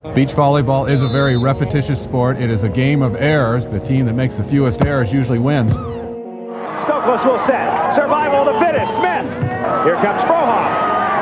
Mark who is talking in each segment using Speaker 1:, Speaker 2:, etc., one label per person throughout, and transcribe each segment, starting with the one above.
Speaker 1: Beach volleyball is a very repetitious sport. It is a game of errors. The team that makes the fewest errors usually wins.
Speaker 2: Stokos will set. Survival of the fittest. Smith. Here comes Frohoff.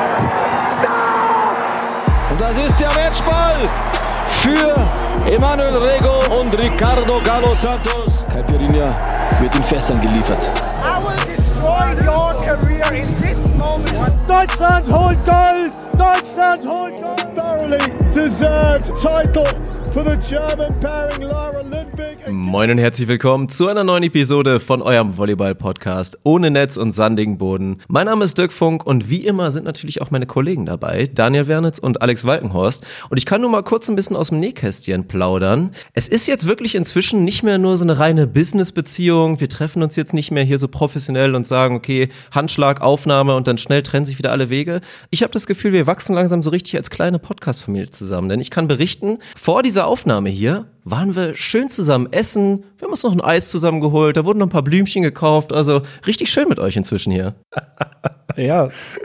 Speaker 2: Stop!
Speaker 3: Und das ist der Matchball für Emanuel Rego und Ricardo Galo Santos. Caipirinha wird in Fässern geliefert.
Speaker 4: I will destroy your career in this moment.
Speaker 5: Deutschland holt Gold! Deutschland holt Gold!
Speaker 6: Thoroughly deserved title for the German pairing Lara Lindberg.
Speaker 7: Moin und herzlich willkommen zu einer neuen Episode von eurem Volleyball-Podcast ohne Netz und sandigen Boden. Mein Name ist Dirk Funk und wie immer sind natürlich auch meine Kollegen dabei, Daniel Wernitz und Alex Walkenhorst. Und ich kann nur mal kurz ein bisschen aus dem Nähkästchen plaudern. Es ist jetzt wirklich inzwischen nicht mehr nur so eine reine Business-Beziehung. Wir treffen uns jetzt nicht mehr hier so professionell und sagen, okay, Handschlag, Aufnahme und dann schnell trennen sich wieder alle Wege. Ich habe das Gefühl, wir wachsen langsam so richtig als kleine Podcast-Familie zusammen. Denn ich kann berichten, vor dieser Aufnahme hier waren wir schön zusammen essen. Wir haben uns noch ein Eis zusammen geholt. Da wurden noch ein paar Blümchen gekauft. Also richtig schön mit euch inzwischen hier.
Speaker 8: Ja.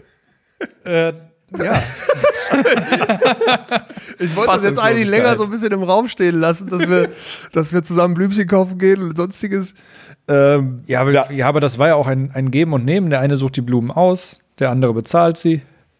Speaker 9: Ja. Ich wollte das jetzt eigentlich länger so ein bisschen im Raum stehen lassen, dass wir zusammen Blümchen kaufen gehen und sonstiges.
Speaker 8: Aber das war ja auch ein Geben und Nehmen. Der eine sucht die Blumen aus, der andere bezahlt sie.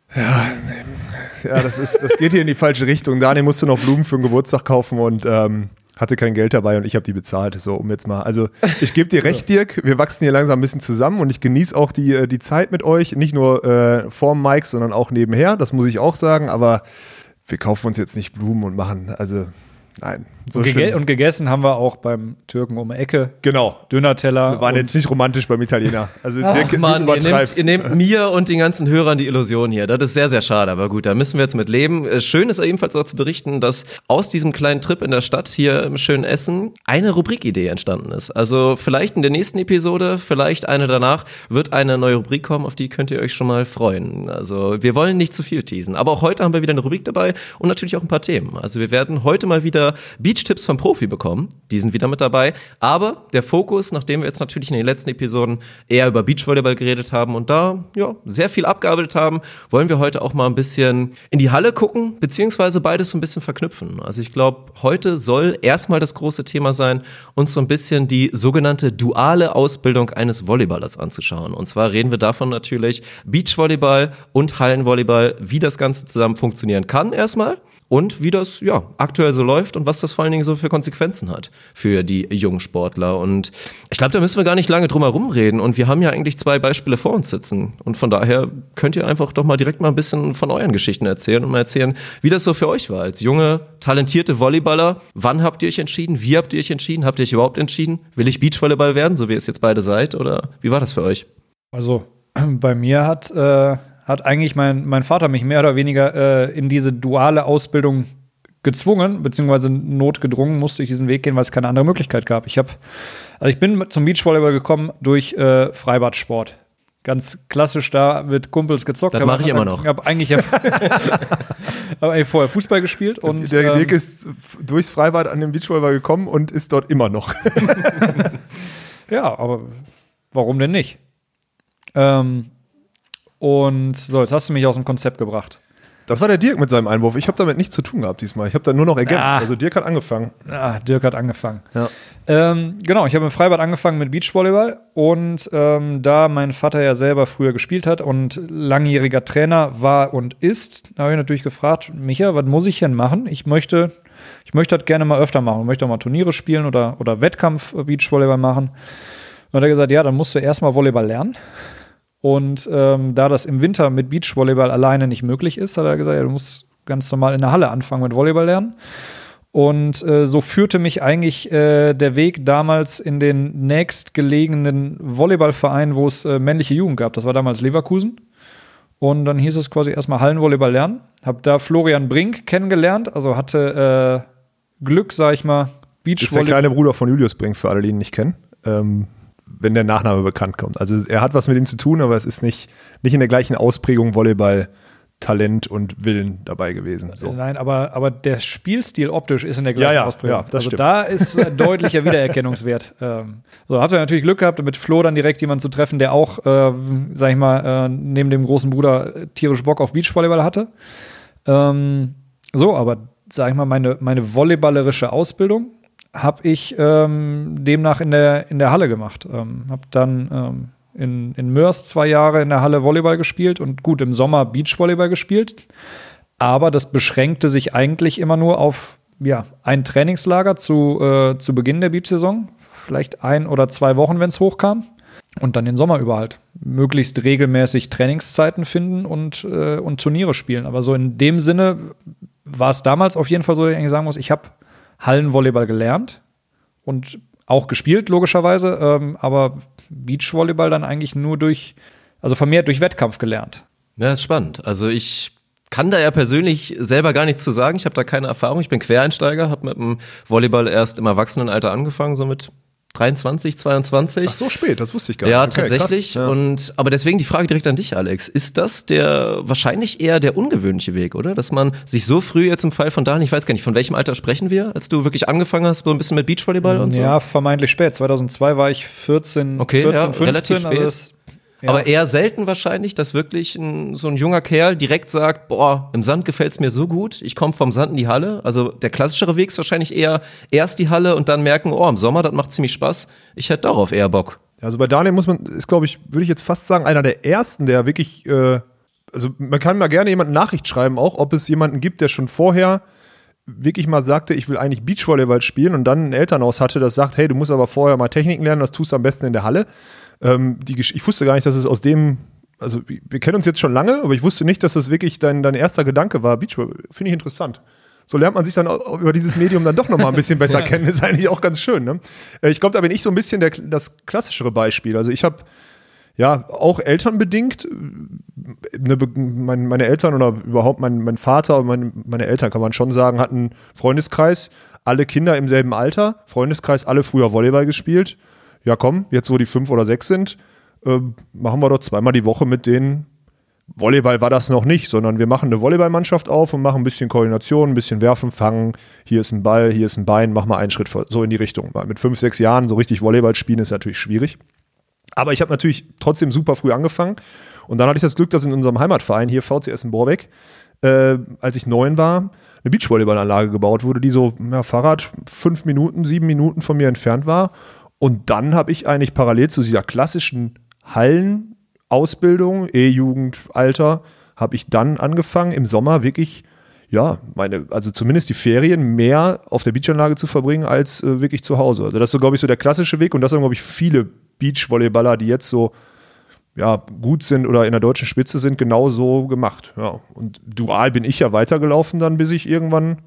Speaker 9: Ja, das geht hier in die falsche Richtung. Daniel musste noch Blumen für den Geburtstag kaufen und hatte kein Geld dabei und ich habe die bezahlt. So, um jetzt mal. Also, ich gebe dir recht, Dirk. Wir wachsen hier langsam ein bisschen zusammen und ich genieße auch die Zeit mit euch. Nicht nur vorm Mic, sondern auch nebenher. Das muss ich auch sagen. Aber wir kaufen uns jetzt nicht Blumen und machen, also nein. So
Speaker 8: und gegessen haben wir auch beim Türken um die Ecke.
Speaker 9: Genau.
Speaker 8: Döner-Teller.
Speaker 9: Wir waren jetzt nicht romantisch beim Italiener. Also
Speaker 7: Dirk, Mann, ihr nehmt mir und den ganzen Hörern die Illusion hier. Das ist sehr, sehr schade. Aber gut, da müssen wir jetzt mit leben. Schön ist ebenfalls auch zu berichten, dass aus diesem kleinen Trip in der Stadt hier im schönen Essen eine Rubrikidee entstanden ist. Also vielleicht in der nächsten Episode, vielleicht eine danach, wird eine neue Rubrik kommen, auf die könnt ihr euch schon mal freuen. Also wir wollen nicht zu viel teasen. Aber auch heute haben wir wieder eine Rubrik dabei und natürlich auch ein paar Themen. Also wir werden heute mal wieder Beach-Tipps vom Profi bekommen. Die sind wieder mit dabei. Aber der Fokus, nachdem wir jetzt natürlich in den letzten Episoden eher über Beachvolleyball geredet haben und da sehr viel abgearbeitet haben, wollen wir heute auch mal ein bisschen in die Halle gucken, beziehungsweise beides so ein bisschen verknüpfen. Also ich glaube, heute soll erstmal das große Thema sein, uns so ein bisschen die sogenannte duale Ausbildung eines Volleyballers anzuschauen. Und zwar reden wir davon natürlich Beachvolleyball und Hallenvolleyball, wie das Ganze zusammen funktionieren kann erstmal. Und wie das aktuell so läuft und was das vor allen Dingen so für Konsequenzen hat für die jungen Sportler. Und ich glaube, da müssen wir gar nicht lange drum herum reden. Und wir haben ja eigentlich 2 Beispiele vor uns sitzen. Und von daher könnt ihr einfach doch mal direkt mal ein bisschen von euren Geschichten erzählen und mal erzählen, wie das so für euch war als junge, talentierte Volleyballer. Wann habt ihr euch entschieden? Wie habt ihr euch entschieden? Habt ihr euch überhaupt entschieden? Will ich Beachvolleyball werden, so wie ihr es jetzt beide seid? Oder wie war das für euch?
Speaker 8: Also bei mir hat eigentlich mein Vater mich mehr oder weniger in diese duale Ausbildung gezwungen, beziehungsweise notgedrungen musste ich diesen Weg gehen, weil es keine andere Möglichkeit gab. Ich bin zum Beachvolleyball gekommen durch Freibadsport. Ganz klassisch da mit Kumpels gezockt.
Speaker 7: Das mache ich immer noch.
Speaker 8: Ich habe eigentlich vorher Fußball gespielt. Und
Speaker 9: der Dirk ist durchs Freibad an den Beachvolleyball gekommen und ist dort immer noch.
Speaker 8: Ja, aber warum denn nicht? Und so, jetzt hast du mich aus dem Konzept gebracht.
Speaker 9: Das war der Dirk mit seinem Einwurf. Ich habe damit nichts zu tun gehabt diesmal. Ich habe da nur noch ergänzt. Also Dirk hat angefangen.
Speaker 8: Dirk hat angefangen.
Speaker 9: Ja.
Speaker 8: Genau, ich habe im Freibad angefangen mit Beachvolleyball. Und da mein Vater ja selber früher gespielt hat und langjähriger Trainer war und ist, habe ich natürlich gefragt, Micha, was muss ich denn machen? Ich möchte das gerne mal öfter machen. Ich möchte auch mal Turniere spielen oder Wettkampf-Beachvolleyball machen. Und hat er gesagt, ja, dann musst du erstmal Volleyball lernen. Und da das im Winter mit Beachvolleyball alleine nicht möglich ist, hat er gesagt, ja, du musst ganz normal in der Halle anfangen mit Volleyball lernen. Und so führte mich eigentlich der Weg damals in den nächstgelegenen Volleyballverein, wo es männliche Jugend gab. Das war damals Leverkusen. Und dann hieß es quasi erstmal Hallenvolleyball lernen. Hab da Florian Brink kennengelernt, also hatte Glück, sag ich mal, Beachvolleyball.
Speaker 9: Das ist der kleine Bruder von Julius Brink, für alle, die ihn nicht kennen. Wenn der Nachname bekannt kommt. Also er hat was mit ihm zu tun, aber es ist nicht in der gleichen Ausprägung Volleyball-Talent und Willen dabei gewesen. So.
Speaker 8: Nein, aber der Spielstil optisch ist in der gleichen Ausprägung.
Speaker 9: Ja, das
Speaker 8: also
Speaker 9: stimmt.
Speaker 8: Da ist ein deutlicher Wiedererkennungswert. So, habt ihr natürlich Glück gehabt, mit Flo dann direkt jemanden zu treffen, der auch, sag ich mal, neben dem großen Bruder tierisch Bock auf Beachvolleyball hatte. Aber sag ich mal, meine volleyballerische Ausbildung habe ich demnach in der Halle gemacht. Habe dann in Mörs 2 Jahre in der Halle Volleyball gespielt und gut, im Sommer Beachvolleyball gespielt. Aber das beschränkte sich eigentlich immer nur auf ein Trainingslager zu Beginn der Beachsaison. Vielleicht 1 oder 2 Wochen, wenn es hochkam. Und dann den Sommer über halt. Möglichst regelmäßig Trainingszeiten finden und Turniere spielen. Aber so in dem Sinne war es damals auf jeden Fall so, dass ich eigentlich sagen muss, ich habe Hallenvolleyball gelernt und auch gespielt, logischerweise. Aber Beachvolleyball dann eigentlich nur vermehrt durch Wettkampf gelernt.
Speaker 7: Ja, ist spannend. Also ich kann da ja persönlich selber gar nichts zu sagen. Ich habe da keine Erfahrung. Ich bin Quereinsteiger, habe mit dem Volleyball erst im Erwachsenenalter angefangen, so mit 23, 22.
Speaker 9: Ach so spät, das wusste ich gar nicht.
Speaker 7: Ja,
Speaker 9: okay,
Speaker 7: tatsächlich.
Speaker 9: Krass, ja.
Speaker 7: Aber deswegen die Frage direkt an dich, Alex. Ist das wahrscheinlich eher der ungewöhnliche Weg, oder? Dass man sich so früh jetzt im Fall von Daniel, ich weiß gar nicht, von welchem Alter sprechen wir, als du wirklich angefangen hast, so ein bisschen mit Beachvolleyball und so?
Speaker 8: Ja, vermeintlich spät. 2002 war ich 14,
Speaker 7: okay,
Speaker 8: 15.
Speaker 7: Relativ spät.
Speaker 8: Also
Speaker 7: aber eher selten wahrscheinlich, dass wirklich so ein junger Kerl direkt sagt, boah, im Sand gefällt's mir so gut, ich komme vom Sand in die Halle. Also der klassischere Weg ist wahrscheinlich eher erst die Halle und dann merken, oh, im Sommer, das macht ziemlich Spaß. Ich hätte darauf eher Bock.
Speaker 9: Also bei Daniel ist, glaube ich, würde ich jetzt fast sagen, einer der ersten, der wirklich, also man kann mal gerne jemanden Nachricht schreiben, auch ob es jemanden gibt, der schon vorher wirklich mal sagte, ich will eigentlich Beachvolleyball spielen und dann ein Elternhaus hatte, das sagt, hey, du musst aber vorher mal Techniken lernen, das tust du am besten in der Halle. Ich wusste gar nicht, dass es aus dem, also wir kennen uns jetzt schon lange, aber ich wusste nicht, dass das wirklich dein erster Gedanke war. Beachvolleyball, finde ich interessant. So lernt man sich dann auch über dieses Medium dann doch nochmal ein bisschen besser kennen, ist eigentlich auch ganz schön. Ne? Ich glaube, da bin ich so ein bisschen das klassischere Beispiel. Also ich habe auch elternbedingt, meine Eltern oder überhaupt mein Vater und meine Eltern, kann man schon sagen, hatten einen Freundeskreis, alle Kinder im selben Alter, Freundeskreis, alle früher Volleyball gespielt. Ja komm, jetzt wo die 5 oder 6 sind, machen wir doch 2-mal die Woche mit denen. Volleyball war das noch nicht, sondern wir machen eine Volleyballmannschaft auf und machen ein bisschen Koordination, ein bisschen Werfen, Fangen. Hier ist ein Ball, hier ist ein Bein, mach mal einen Schritt vor, so in die Richtung. Weil mit 5, 6 Jahren so richtig Volleyball spielen ist natürlich schwierig. Aber ich habe natürlich trotzdem super früh angefangen. Und dann hatte ich das Glück, dass in unserem Heimatverein hier, VCS in Borbeck, als ich 9 war, eine Beachvolleyballanlage gebaut wurde, die so Fahrrad 5 Minuten, 7 Minuten von mir entfernt war. Und dann habe ich eigentlich parallel zu dieser klassischen Hallenausbildung, E-Jugend, Alter, habe ich dann angefangen, im Sommer wirklich, also zumindest die Ferien mehr auf der Beachanlage zu verbringen, als wirklich zu Hause. Also das ist so, glaube ich, so der klassische Weg. Und das haben, glaube ich, viele Beachvolleyballer, die jetzt so gut sind oder in der deutschen Spitze sind, genau so gemacht. Ja. Und dual bin ich ja weitergelaufen dann, bis ich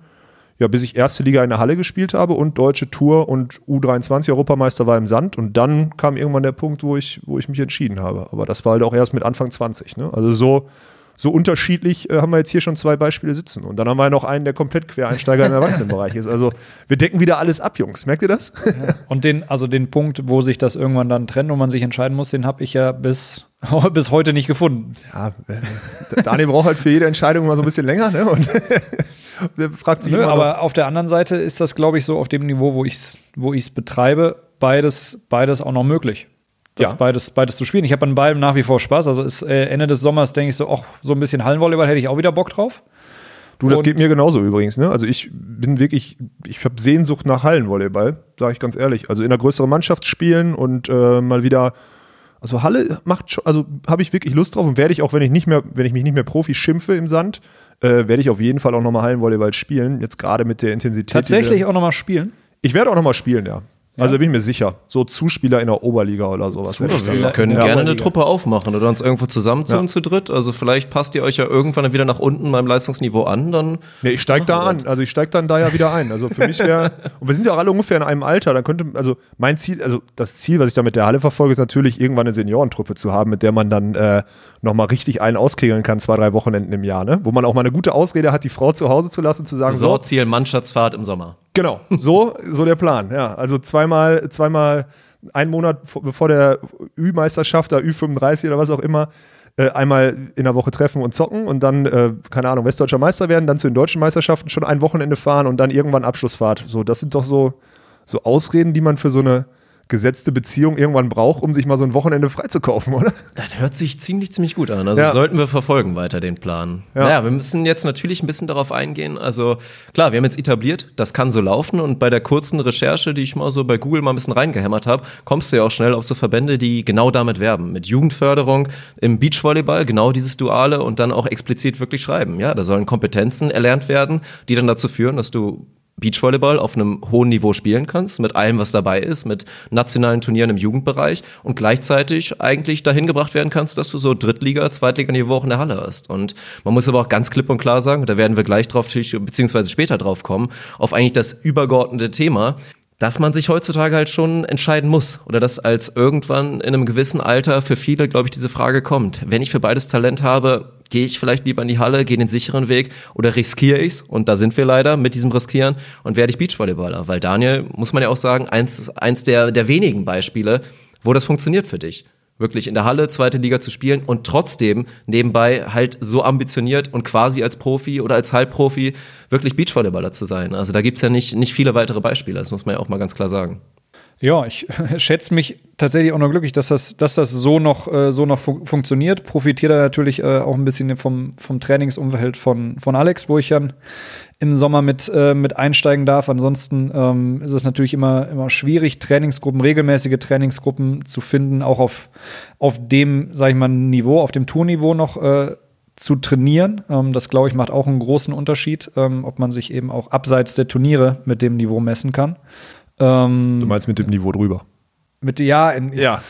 Speaker 9: erste Liga in der Halle gespielt habe und deutsche Tour und U23-Europameister war im Sand. Und dann kam irgendwann der Punkt, wo ich mich entschieden habe. Aber das war halt auch erst mit Anfang 20. Ne? Also so unterschiedlich haben wir jetzt hier schon 2 Beispiele sitzen. Und dann haben wir noch einen, der komplett Quereinsteiger im Erwachsenenbereich ist. Also wir decken wieder alles ab, Jungs. Merkt ihr das?
Speaker 8: Ja. Und den Punkt, wo sich das irgendwann dann trennt und man sich entscheiden muss, den habe ich ja bis heute nicht gefunden.
Speaker 9: Ja, Daniel braucht halt für jede Entscheidung mal so ein bisschen länger. Ne? Und der fragt sich immer
Speaker 8: aber auf der anderen Seite ist das, glaube ich, so auf dem Niveau, wo ich es betreibe, beides auch noch möglich. Beides zu spielen. Ich habe an beidem nach wie vor Spaß. Also ist Ende des Sommers, denke ich so ein bisschen Hallenvolleyball hätte ich auch wieder Bock drauf.
Speaker 9: Du, das geht mir genauso übrigens. Ne? Also ich habe Sehnsucht nach Hallenvolleyball, sage ich ganz ehrlich. Also in einer größeren Mannschaft spielen und mal wieder, also Halle macht schon, also habe ich wirklich Lust drauf und werde ich auch, wenn ich mich nicht mehr Profi schimpfe im Sand, werde ich auf jeden Fall auch nochmal Hallenvolleyball spielen. Jetzt gerade mit der Intensität.
Speaker 8: Tatsächlich auch nochmal spielen?
Speaker 9: Ich werde auch nochmal spielen, ja. Also bin ich mir sicher. So Zuspieler in der Oberliga oder sowas.
Speaker 7: Wir können gerne eine Truppe aufmachen oder uns irgendwo zusammentun zu dritt. Also vielleicht passt ihr euch ja irgendwann wieder nach unten beim Leistungsniveau an. Dann
Speaker 9: ich steige da an. Also ich steige dann da ja wieder ein. Also für mich wäre, und wir sind ja auch alle ungefähr in einem Alter, dann könnte, also mein Ziel, also das Ziel, was ich da mit der Halle verfolge, ist natürlich irgendwann eine Seniorentruppe zu haben, mit der man dann nochmal richtig einen auskegeln kann, 2-3 Wochenenden im Jahr, ne? Wo man auch mal eine gute Ausrede hat, die Frau zu Hause zu lassen, zu sagen,
Speaker 7: Saisonziel, Mannschaftsfahrt im Sommer.
Speaker 9: Genau, so der Plan, ja. Also zweimal einen Monat bevor der Ü-Meisterschaft, der Ü35 oder was auch immer, einmal in der Woche treffen und zocken und dann, keine Ahnung, westdeutscher Meister werden, dann zu den deutschen Meisterschaften schon ein Wochenende fahren und dann irgendwann Abschlussfahrt. So, das sind doch so Ausreden, die man für so eine gesetzte Beziehung irgendwann braucht, um sich mal so ein Wochenende freizukaufen, oder?
Speaker 7: Das hört sich ziemlich gut an. Also sollten wir verfolgen weiter den Plan. Ja. Naja, wir müssen jetzt natürlich ein bisschen darauf eingehen. Also klar, wir haben jetzt etabliert, das kann so laufen. Und bei der kurzen Recherche, die ich mal so bei Google mal ein bisschen reingehämmert habe, kommst du ja auch schnell auf so Verbände, die genau damit werben. Mit Jugendförderung im Beachvolleyball, genau dieses Duale und dann auch explizit wirklich schreiben. Ja, da sollen Kompetenzen erlernt werden, die dann dazu führen, dass du Beachvolleyball auf einem hohen Niveau spielen kannst, mit allem, was dabei ist, mit nationalen Turnieren im Jugendbereich und gleichzeitig eigentlich dahin gebracht werden kannst, dass du so Drittliga-, Zweitliga-Niveau auch in der Halle hast. Und man muss aber auch ganz klipp und klar sagen, da werden wir gleich drauf, beziehungsweise später drauf kommen, auf eigentlich das übergeordnete Thema, dass man sich heutzutage halt schon entscheiden muss oder dass als irgendwann in einem gewissen Alter für viele, glaube ich, diese Frage kommt. Wenn ich für beides Talent habe, gehe ich vielleicht lieber in die Halle, gehe den sicheren Weg oder riskiere ich's? Und da sind wir leider mit diesem Riskieren und werde ich Beachvolleyballer. Weil Daniel, muss man ja auch sagen, eins der wenigen Beispiele, wo das funktioniert für dich. Wirklich in der Halle, zweite Liga zu spielen und trotzdem nebenbei halt so ambitioniert und quasi als Profi oder als Halbprofi wirklich Beachvolleyballer zu sein. Also da gibt's ja nicht viele weitere Beispiele, das muss man ja auch mal ganz klar sagen.
Speaker 8: Ja, ich schätze mich tatsächlich auch noch glücklich, dass das so noch funktioniert. Profitiere da natürlich auch ein bisschen vom Trainingsumfeld von Alex, wo ich dann im Sommer mit einsteigen darf. Ansonsten ist es natürlich immer schwierig, regelmäßige Trainingsgruppen zu finden, auch auf dem, sag ich mal, Niveau, auf dem Tourniveau noch zu trainieren. Das, glaube ich, macht auch einen großen Unterschied, ob man sich eben auch abseits der Turniere mit dem Niveau messen kann.
Speaker 9: Du meinst mit dem Niveau drüber?
Speaker 8: Entschuldigung,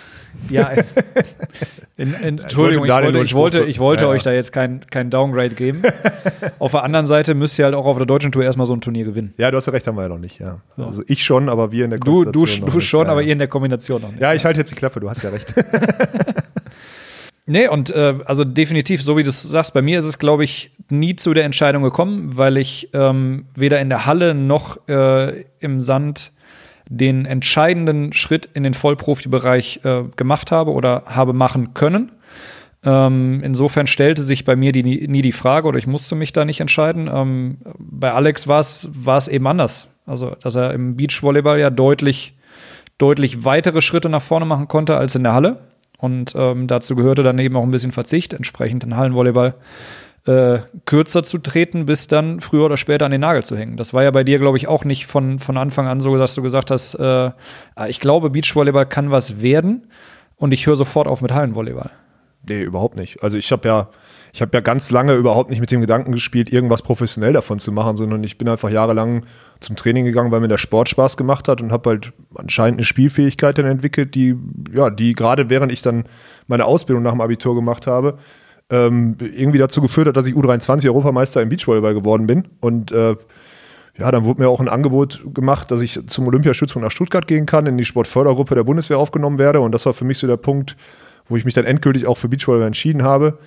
Speaker 8: ich wollte euch da jetzt kein Downgrade geben. Auf der anderen Seite müsst ihr halt auch auf der deutschen Tour erstmal so ein Turnier gewinnen.
Speaker 9: Ja, du hast ja recht, haben wir ja noch nicht. Ja. So. Also ich schon, aber wir in der Konstellation
Speaker 8: Du schon, aber ihr in der Kombination noch nicht.
Speaker 9: Ja, ich halte jetzt die Klappe, du hast ja recht.
Speaker 8: Nee, und also definitiv, so wie du es sagst, bei mir ist es, glaube ich, nie zu der Entscheidung gekommen, weil ich weder in der Halle noch im Sand den entscheidenden Schritt in den Vollprofibereich gemacht habe oder habe machen können. Insofern stellte sich bei mir nie die Frage oder ich musste mich da nicht entscheiden. Bei Alex war es eben anders. Also, dass er im Beachvolleyball ja deutlich weitere Schritte nach vorne machen konnte als in der Halle. Und dazu gehörte dann eben auch ein bisschen Verzicht, entsprechend in Hallenvolleyball kürzer zu treten, bis dann früher oder später an den Nagel zu hängen. Das war ja bei dir, glaube ich, auch nicht von Anfang an so, dass du gesagt hast, ich glaube, Beachvolleyball kann was werden und ich höre sofort auf mit Hallenvolleyball.
Speaker 9: Nee, überhaupt nicht. Also ich habe ja ganz lange überhaupt nicht mit dem Gedanken gespielt, irgendwas professionell davon zu machen, sondern ich bin einfach jahrelang zum Training gegangen, weil mir der Sport Spaß gemacht hat und habe halt anscheinend eine Spielfähigkeit dann entwickelt, die gerade während ich dann meine Ausbildung nach dem Abitur gemacht habe, irgendwie dazu geführt hat, dass ich U23-Europameister im Beachvolleyball geworden bin. Und dann wurde mir auch ein Angebot gemacht, dass ich zum Olympiastützpunkt nach Stuttgart gehen kann, in die Sportfördergruppe der Bundeswehr aufgenommen werde. Und das war für mich so der Punkt, wo ich mich dann endgültig auch für Beachvolleyball entschieden habe.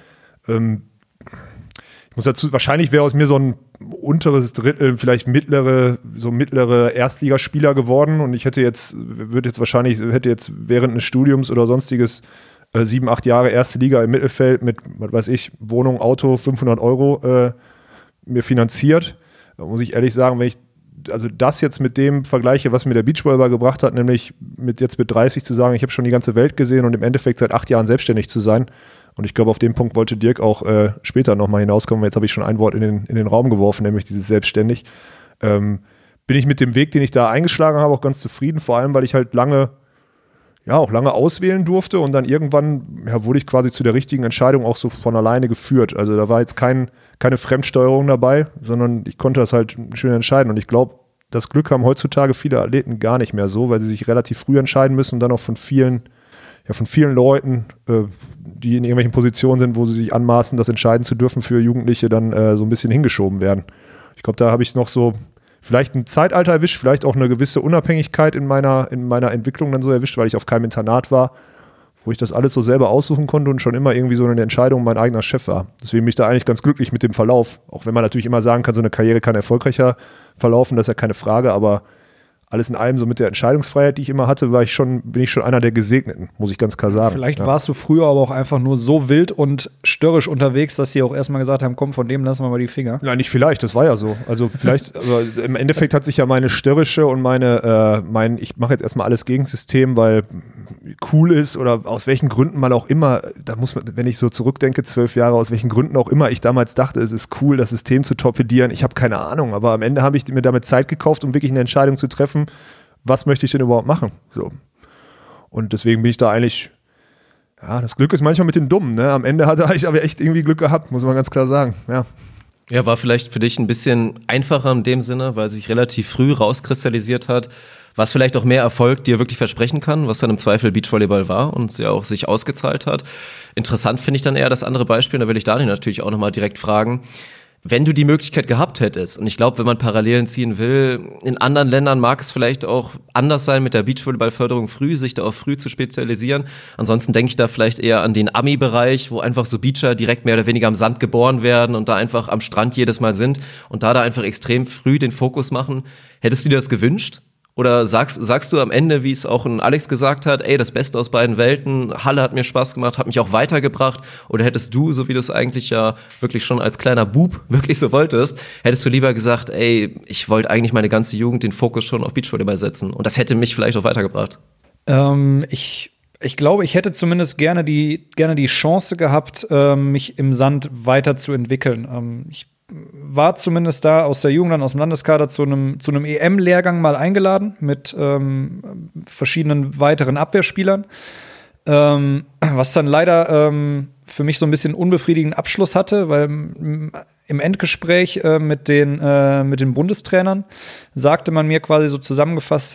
Speaker 9: Ich muss dazu, wahrscheinlich wäre aus mir so ein unteres Drittel, vielleicht mittlere Erstligaspieler geworden. Und ich hätte jetzt während eines Studiums oder sonstiges 7-8 Jahre erste Liga im Mittelfeld mit, was weiß ich, Wohnung, Auto, 500 € mir finanziert. Da muss ich ehrlich sagen, wenn ich also das jetzt mit dem vergleiche, was mir der Beachvolleyball gebracht hat, nämlich mit 30 zu sagen, ich habe schon die ganze Welt gesehen und im Endeffekt seit 8 Jahren selbstständig zu sein. Und ich glaube, auf den Punkt wollte Dirk auch später nochmal hinauskommen. Jetzt habe ich schon ein Wort in den Raum geworfen, nämlich dieses selbstständig. Bin ich mit dem Weg, den ich da eingeschlagen habe, auch ganz zufrieden. Vor allem, weil ich halt lange auswählen durfte und dann irgendwann wurde ich quasi zu der richtigen Entscheidung auch so von alleine geführt. Also da war jetzt keine Fremdsteuerung dabei, sondern ich konnte das halt schön entscheiden. Und ich glaube, das Glück haben heutzutage viele Athleten gar nicht mehr so, weil sie sich relativ früh entscheiden müssen und dann auch von vielen Leuten, die in irgendwelchen Positionen sind, wo sie sich anmaßen, das entscheiden zu dürfen für Jugendliche, dann so ein bisschen hingeschoben werden. Ich glaube, da habe ich noch so vielleicht ein Zeitalter erwischt, vielleicht auch eine gewisse Unabhängigkeit in meiner Entwicklung dann so erwischt, weil ich auf keinem Internat war, wo ich das alles so selber aussuchen konnte und schon immer irgendwie so eine Entscheidung mein eigener Chef war. Deswegen bin ich da eigentlich ganz glücklich mit dem Verlauf. Auch wenn man natürlich immer sagen kann, so eine Karriere kann erfolgreicher verlaufen, das ist ja keine Frage, aber alles in allem, so mit der Entscheidungsfreiheit, die ich immer hatte, bin ich schon einer der Gesegneten, muss ich ganz klar sagen.
Speaker 8: Vielleicht warst du früher aber auch einfach nur so wild und störrisch unterwegs, dass sie auch erstmal gesagt haben, komm, von dem lassen wir mal die Finger.
Speaker 9: Nein, nicht vielleicht, das war ja so. Also vielleicht, aber im Endeffekt hat sich ja meine störrische und ich mache jetzt erstmal alles gegen das System, weil cool ist oder aus welchen Gründen man auch immer, da muss man, wenn ich so zurückdenke, 12 Jahre, aus welchen Gründen auch immer ich damals dachte, es ist cool, das System zu torpedieren. Ich habe keine Ahnung, aber am Ende habe ich mir damit Zeit gekauft, um wirklich eine Entscheidung zu treffen, was möchte ich denn überhaupt machen? So. Und deswegen bin ich da eigentlich, ja, das Glück ist manchmal mit den Dummen, ne? Am Ende hatte ich aber echt irgendwie Glück gehabt, muss man ganz klar sagen, ja.
Speaker 7: Ja, war vielleicht für dich ein bisschen einfacher in dem Sinne, weil sich relativ früh rauskristallisiert hat, was vielleicht auch mehr Erfolg dir wirklich versprechen kann, was dann im Zweifel Beachvolleyball war und ja auch sich ausgezahlt hat. Interessant finde ich dann eher das andere Beispiel, da will ich Daniel natürlich auch nochmal direkt fragen. Wenn du die Möglichkeit gehabt hättest, und ich glaube, wenn man Parallelen ziehen will, in anderen Ländern mag es vielleicht auch anders sein mit der Beachvolleyballförderung früh, sich da auch früh zu spezialisieren. Ansonsten denke ich da vielleicht eher an den Ami-Bereich, wo einfach so Beacher direkt mehr oder weniger am Sand geboren werden und da einfach am Strand jedes Mal sind und da einfach extrem früh den Fokus machen. Hättest du dir das gewünscht? Oder sagst du am Ende, wie es auch ein Alex gesagt hat, ey, das Beste aus beiden Welten, Halle hat mir Spaß gemacht, hat mich auch weitergebracht? Oder hättest du, so wie du es eigentlich ja wirklich schon als kleiner Bub wirklich so wolltest, hättest du lieber gesagt, ey, ich wollte eigentlich meine ganze Jugend den Fokus schon auf Beachvolleyball setzen und das hätte mich vielleicht auch weitergebracht?
Speaker 8: Ich glaube, ich hätte zumindest gerne die Chance gehabt, mich im Sand weiterzuentwickeln. Ich war zumindest da aus der Jugend, dann aus dem Landeskader zu einem EM-Lehrgang mal eingeladen mit verschiedenen weiteren Abwehrspielern, was dann leider für mich so ein bisschen unbefriedigenden Abschluss hatte, weil im Endgespräch mit den Bundestrainern sagte man mir quasi so zusammengefasst,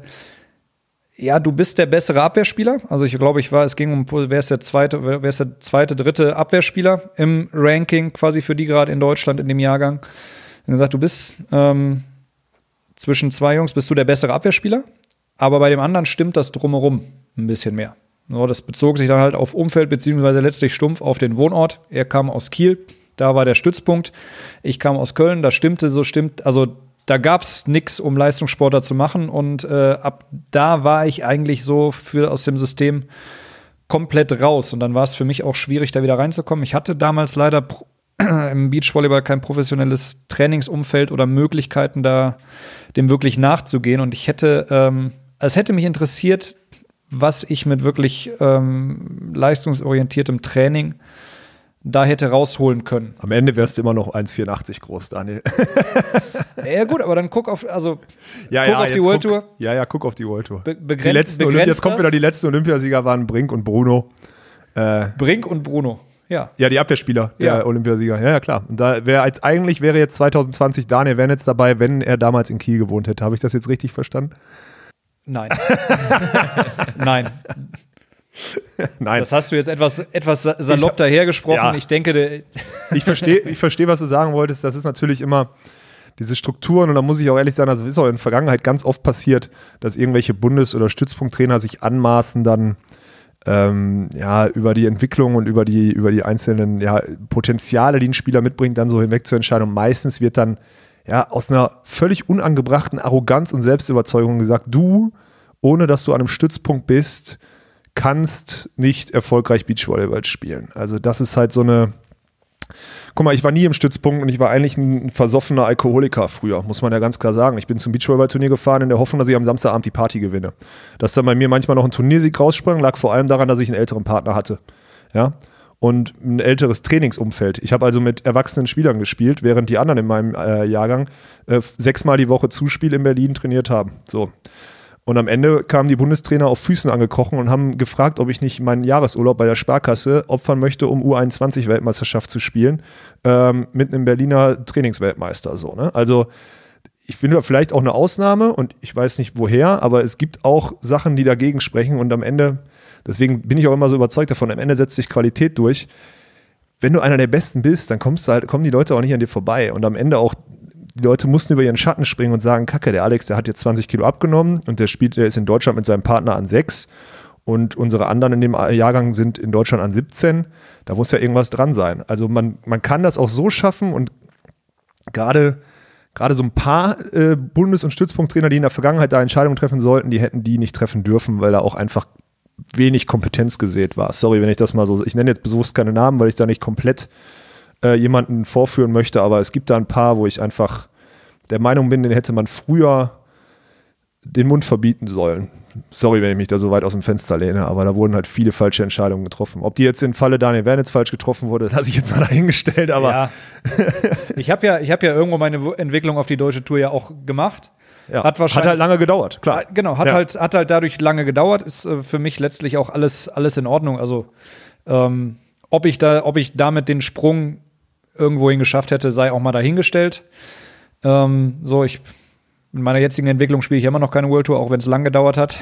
Speaker 8: ja, du bist der bessere Abwehrspieler. Also ich glaube, es ging um, wer ist der zweite, dritte Abwehrspieler im Ranking quasi für die gerade in Deutschland in dem Jahrgang. Und gesagt, du bist zwischen zwei Jungs bist du der bessere Abwehrspieler, aber bei dem anderen stimmt das drumherum ein bisschen mehr. So, das bezog sich dann halt auf Umfeld beziehungsweise letztlich stumpf auf den Wohnort. Er kam aus Kiel, da war der Stützpunkt. Ich kam aus Köln, da gab es nichts, um Leistungssportler zu machen und ab da war ich eigentlich so aus dem System komplett raus und dann war es für mich auch schwierig, da wieder reinzukommen. Ich hatte damals leider im Beachvolleyball kein professionelles Trainingsumfeld oder Möglichkeiten, da dem wirklich nachzugehen und es hätte mich interessiert, was ich mit wirklich leistungsorientiertem Training da hätte rausholen können.
Speaker 9: Am Ende wärst du immer noch 1,84 groß, Daniel.
Speaker 8: Ja gut, aber dann guck auf die World Tour.
Speaker 9: Guck auf die World Tour.
Speaker 8: Jetzt
Speaker 9: kommt wieder die letzten Olympiasieger waren Brink und Bruno.
Speaker 8: Brink und Bruno, ja.
Speaker 9: Ja, die Abwehrspieler der Olympiasieger. Ja, klar. Und da wäre jetzt 2020 Daniel Wernitz dabei, wenn er damals in Kiel gewohnt hätte. Habe ich das jetzt richtig verstanden?
Speaker 8: Nein. Nein.
Speaker 9: Nein.
Speaker 8: Das hast du jetzt etwas salopp dahergesprochen.
Speaker 9: Ja.
Speaker 8: Ich denke,
Speaker 9: ich verstehe, was du sagen wolltest. Das ist natürlich immer diese Strukturen und da muss ich auch ehrlich sagen, also ist auch in der Vergangenheit ganz oft passiert, dass irgendwelche Bundes- oder Stützpunkttrainer sich anmaßen, dann über die Entwicklung und über die einzelnen Potenziale, die ein Spieler mitbringt, dann so hinweg zu entscheiden. Und meistens wird dann aus einer völlig unangebrachten Arroganz und Selbstüberzeugung gesagt, du, ohne dass du an einem Stützpunkt bist, kannst nicht erfolgreich Beachvolleyball spielen. Also das ist halt so eine, guck mal, ich war nie im Stützpunkt und ich war eigentlich ein versoffener Alkoholiker früher, muss man ja ganz klar sagen. Ich bin zum Beachvolleyball-Turnier gefahren in der Hoffnung, dass ich am Samstagabend die Party gewinne. Dass dann bei mir manchmal noch ein Turniersieg raussprang, lag vor allem daran, dass ich einen älteren Partner hatte. Ja? Und ein älteres Trainingsumfeld. Ich habe also mit erwachsenen Spielern gespielt, während die anderen in meinem Jahrgang 6-mal die Woche Zuspiel in Berlin trainiert haben. So. Und am Ende kamen die Bundestrainer auf Füßen angekrochen und haben gefragt, ob ich nicht meinen Jahresurlaub bei der Sparkasse opfern möchte, um U21-Weltmeisterschaft zu spielen, mit einem Berliner Trainingsweltmeister. So, ne? Also ich finde da vielleicht auch eine Ausnahme und ich weiß nicht woher, aber es gibt auch Sachen, die dagegen sprechen und am Ende, deswegen bin ich auch immer so überzeugt davon, am Ende setzt sich Qualität durch. Wenn du einer der Besten bist, dann kommen die Leute auch nicht an dir vorbei und am Ende auch die Leute mussten über ihren Schatten springen und sagen, Kacke, der Alex, der hat jetzt 20 Kilo abgenommen und der ist in Deutschland mit seinem Partner an 6 und unsere anderen in dem Jahrgang sind in Deutschland an 17. Da muss ja irgendwas dran sein. Also man kann das auch so schaffen und gerade gerade so ein paar Bundes- und Stützpunkttrainer, die in der Vergangenheit da Entscheidungen treffen sollten, die hätten die nicht treffen dürfen, weil da auch einfach wenig Kompetenz gesät war. Sorry, wenn ich das mal so, ich nenne jetzt bewusst keine Namen, weil ich da nicht komplett jemanden vorführen möchte, aber es gibt da ein paar, wo ich einfach der Meinung bin, den hätte man früher den Mund verbieten sollen. Sorry, wenn ich mich da so weit aus dem Fenster lehne, aber da wurden halt viele falsche Entscheidungen getroffen. Ob die jetzt im Falle Daniel Wernitz falsch getroffen wurde, lasse ich jetzt mal dahingestellt, aber
Speaker 8: ja. Ich hab ja irgendwo meine Entwicklung auf die deutsche Tour ja auch gemacht.
Speaker 9: ja.
Speaker 8: Hat
Speaker 9: halt lange gedauert, klar.
Speaker 8: Genau, hat halt dadurch lange gedauert, ist für mich letztlich auch alles in Ordnung. Also ob ich damit den Sprung irgendwohin geschafft hätte, sei auch mal dahingestellt. In meiner jetzigen Entwicklung spiele ich immer noch keine World Tour, auch wenn es lang gedauert hat.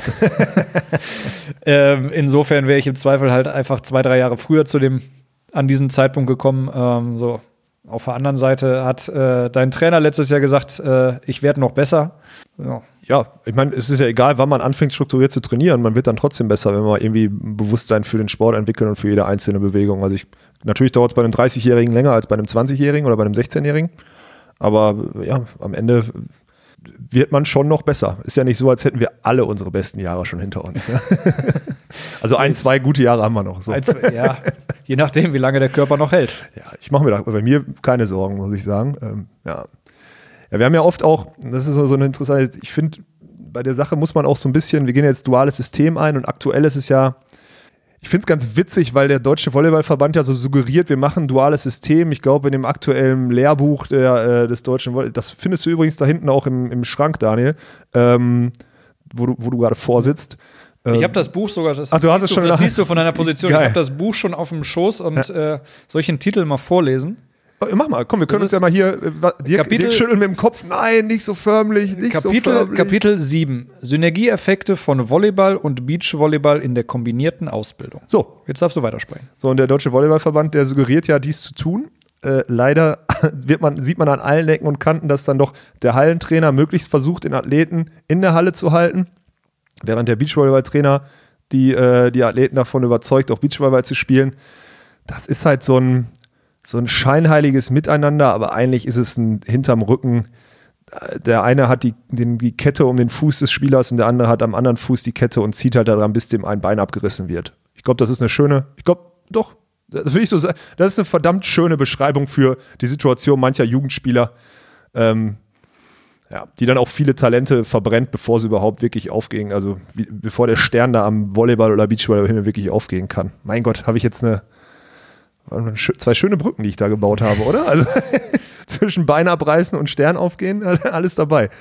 Speaker 8: Insofern wäre ich im Zweifel halt einfach 2-3 Jahre früher an diesen Zeitpunkt gekommen. Auf der anderen Seite hat dein Trainer letztes Jahr gesagt, ich werde noch besser.
Speaker 9: Ja, ich meine, es ist ja egal, wann man anfängt, strukturiert zu trainieren. Man wird dann trotzdem besser, wenn man irgendwie ein Bewusstsein für den Sport entwickelt und für jede einzelne Bewegung. Also natürlich dauert es bei einem 30-Jährigen länger als bei einem 20-Jährigen oder bei einem 16-Jährigen. Aber ja, am Ende wird man schon noch besser. Ist ja nicht so, als hätten wir alle unsere besten Jahre schon hinter uns. Ja? Also 2 gute Jahre haben wir noch. So.
Speaker 8: Ja, je nachdem, wie lange der Körper noch hält.
Speaker 9: Ja, ich mache mir da bei mir keine Sorgen, muss ich sagen. Ja, wir haben ja oft auch, das ist so eine interessante, ich finde, bei der Sache muss man auch so ein bisschen, wir gehen jetzt duales System ein und aktuell ist es ja, ich finde es ganz witzig, weil der Deutsche Volleyballverband ja so suggeriert, wir machen ein duales System. Ich glaube, in dem aktuellen Lehrbuch des Deutschen Volleyball, das findest du übrigens da hinten auch im Schrank, Daniel, wo du gerade vorsitzt.
Speaker 8: Ich habe das Buch sogar, das siehst du von deiner Position. Geil. Ich habe das Buch schon auf dem Schoß und soll ich den Titel mal vorlesen?
Speaker 9: Mach mal, komm, wir können uns ja mal hier Dirk schütteln mit dem Kopf. Nein, nicht so förmlich,
Speaker 8: Kapitel 7. Synergieeffekte von Volleyball und Beachvolleyball in der kombinierten Ausbildung.
Speaker 9: So.
Speaker 8: Jetzt darfst du weitersprechen.
Speaker 9: So, und der Deutsche Volleyballverband, der suggeriert ja, dies zu tun. Leider sieht man an allen Ecken und Kanten, dass dann doch der Hallentrainer möglichst versucht, den Athleten in der Halle zu halten, während der Beachvolleyballtrainer die Athleten davon überzeugt, auch Beachvolleyball zu spielen. Das ist halt so ein scheinheiliges Miteinander, aber eigentlich ist es ein hinterm Rücken. Der eine hat die Kette um den Fuß des Spielers und der andere hat am anderen Fuß die Kette und zieht halt daran, bis dem ein Bein abgerissen wird. Ich glaube, das ist das will ich so sagen, das ist eine verdammt schöne Beschreibung für die Situation mancher Jugendspieler, die dann auch viele Talente verbrennt, bevor sie überhaupt wirklich aufgehen, also bevor der Stern da am Volleyball oder Beachvolleyball wirklich aufgehen kann. Mein Gott, habe ich jetzt 2 schöne Brücken, die ich da gebaut habe, oder? Also zwischen Bein abreißen und Stern aufgehen, alles dabei.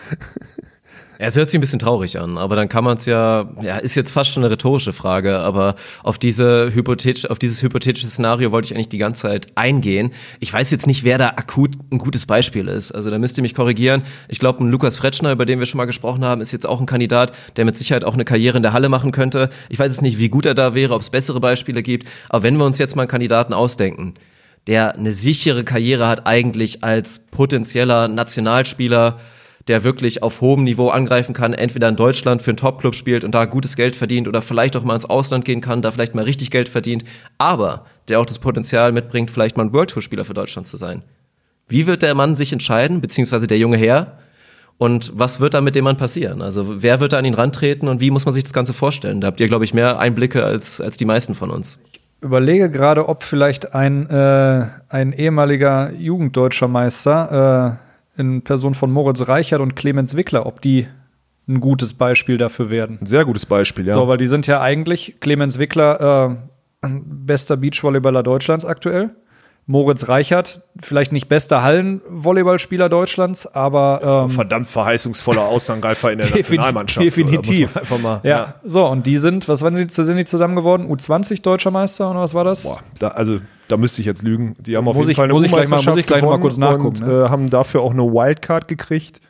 Speaker 7: Ja, es hört sich ein bisschen traurig an, aber dann kann man es ist jetzt fast schon eine rhetorische Frage, aber auf dieses hypothetische Szenario wollte ich eigentlich die ganze Zeit eingehen. Ich weiß jetzt nicht, wer da akut ein gutes Beispiel ist. Also da müsst ihr mich korrigieren. Ich glaube, ein Lukas Fretschner, über den wir schon mal gesprochen haben, ist jetzt auch ein Kandidat, der mit Sicherheit auch eine Karriere in der Halle machen könnte. Ich weiß jetzt nicht, wie gut er da wäre, ob es bessere Beispiele gibt, aber wenn wir uns jetzt mal einen Kandidaten ausdenken, der eine sichere Karriere hat eigentlich als potenzieller Nationalspieler, der wirklich auf hohem Niveau angreifen kann, entweder in Deutschland für einen Topclub spielt und da gutes Geld verdient oder vielleicht auch mal ins Ausland gehen kann, da vielleicht mal richtig Geld verdient, aber der auch das Potenzial mitbringt, vielleicht mal ein World Tour Spieler für Deutschland zu sein. Wie wird der Mann sich entscheiden, beziehungsweise der junge Herr? Und was wird da mit dem Mann passieren? Also wer wird da an ihn rantreten und wie muss man sich das Ganze vorstellen? Da habt ihr, glaube ich, mehr Einblicke als die meisten von uns.
Speaker 8: Ich überlege gerade, ob vielleicht ein ehemaliger Jugenddeutscher Meister in Person von Moritz Reichert und Clemens Wickler, ob die ein gutes Beispiel dafür werden.
Speaker 9: Ein sehr gutes Beispiel, ja.
Speaker 8: So, weil die sind ja eigentlich, Clemens Wickler, bester Beachvolleyballer Deutschlands aktuell. Moritz Reichert, vielleicht nicht bester Hallenvolleyballspieler Deutschlands, aber
Speaker 9: verdammt verheißungsvoller Außenangreifer in der Nationalmannschaft.
Speaker 8: Definitiv.
Speaker 9: So, einfach mal,
Speaker 8: ja. So, und die sind die zusammen geworden? U20 Deutscher Meister oder was war das?
Speaker 9: Da müsste ich jetzt lügen. Die haben auf jeden Fall eine U-Meisterschaft
Speaker 8: muss ich gleich noch mal kurz nachgucken.
Speaker 9: Und haben dafür auch eine Wildcard gekriegt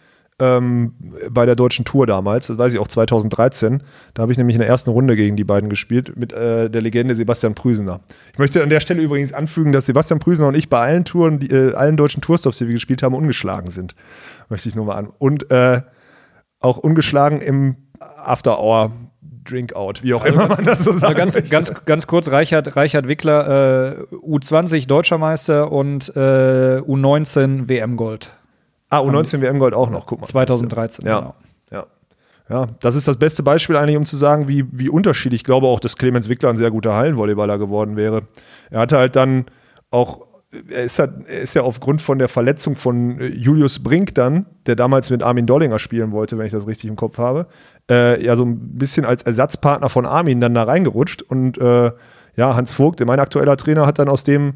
Speaker 9: bei der Deutschen Tour damals. Das weiß ich auch, 2013. Da habe ich nämlich in der ersten Runde gegen die beiden gespielt mit der Legende Sebastian Prüsener. Ich möchte an der Stelle übrigens anfügen, dass Sebastian Prüsener und ich bei allen deutschen Tourstops, die wir gespielt haben, ungeschlagen sind. Möchte ich nur mal an. Und auch ungeschlagen im After-Hour Drinkout, wie auch immer man das so sagt.
Speaker 8: Ganz kurz, Reichert Wickler, U20 Deutscher Meister und U19 WM Gold.
Speaker 9: U19 WM-Gold auch noch, guck mal.
Speaker 8: 2013, genau.
Speaker 9: Ja, das ist das beste Beispiel eigentlich, um zu sagen, wie unterschiedlich. Ich glaube auch, dass Clemens Wickler ein sehr guter Hallenvolleyballer geworden wäre. Er hatte halt dann auch, er ist ja aufgrund von der Verletzung von Julius Brink dann, der damals mit Armin Dollinger spielen wollte, wenn ich das richtig im Kopf habe, ja so ein bisschen als Ersatzpartner von Armin dann da reingerutscht. Und Hans Vogt, mein aktueller Trainer, hat dann aus dem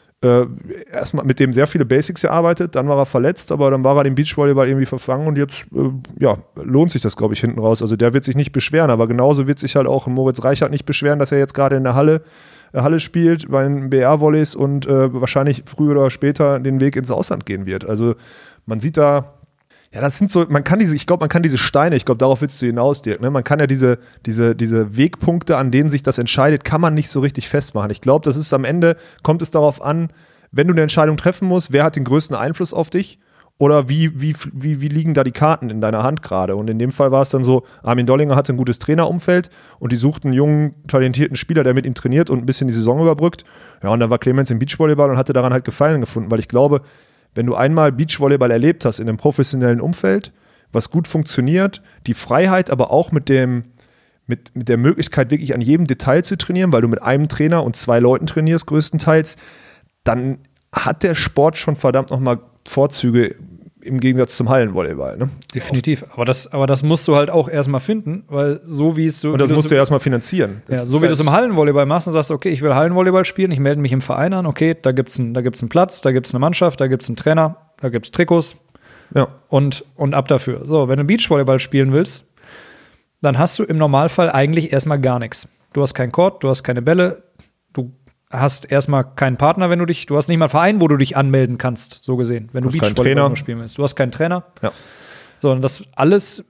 Speaker 9: erstmal mit dem sehr viele Basics gearbeitet, dann war er verletzt, aber dann war er dem Beachvolleyball irgendwie verfangen und jetzt lohnt sich das, glaube ich, hinten raus. Also der wird sich nicht beschweren, aber genauso wird sich halt auch Moritz Reichert nicht beschweren, dass er jetzt gerade in der Halle spielt bei den BR-Volleys und wahrscheinlich früher oder später den Weg ins Ausland gehen wird. Also man sieht da, das sind so, man kann diese Steine, ich glaube, darauf willst du hinaus, Dirk, ne? Man kann ja diese Wegpunkte, an denen sich das entscheidet, kann man nicht so richtig festmachen. Ich glaube, das ist am Ende, kommt es darauf an, wenn du eine Entscheidung treffen musst, wer hat den größten Einfluss auf dich oder wie liegen da die Karten in deiner Hand gerade? Und in dem Fall war es dann so, Armin Dollinger hatte ein gutes Trainerumfeld und die suchten einen jungen, talentierten Spieler, der mit ihm trainiert und ein bisschen die Saison überbrückt. Ja, und dann war Clemens im Beachvolleyball und hatte daran halt Gefallen gefunden, weil ich glaube, wenn du einmal Beachvolleyball erlebt hast in einem professionellen Umfeld, was gut funktioniert, die Freiheit aber auch mit der Möglichkeit, wirklich an jedem Detail zu trainieren, weil du mit einem Trainer und 2 Leuten trainierst größtenteils, dann hat der Sport schon verdammt nochmal Vorzüge im Gegensatz zum Hallenvolleyball. Ne?
Speaker 8: Definitiv. Aber das musst du halt auch erstmal finden, weil so wie es so.
Speaker 9: Und das musst du erstmal finanzieren.
Speaker 8: Ja, so wie du es im Hallenvolleyball machst und sagst, okay, ich will Hallenvolleyball spielen, ich melde mich im Verein an, okay, da gibt's einen Platz, da gibt's eine Mannschaft, da gibt's einen Trainer, da gibt's Trikots.
Speaker 9: Ja.
Speaker 8: Und ab dafür. So, wenn du Beachvolleyball spielen willst, dann hast du im Normalfall eigentlich erstmal gar nichts. Du hast keinen Court, du hast keine Bälle, du hast erstmal keinen Partner, du hast nicht mal einen Verein, wo du dich anmelden kannst, so gesehen, wenn du Beachvolleyball spielen willst. Du hast keinen Trainer.
Speaker 9: Ja.
Speaker 8: So, und das alles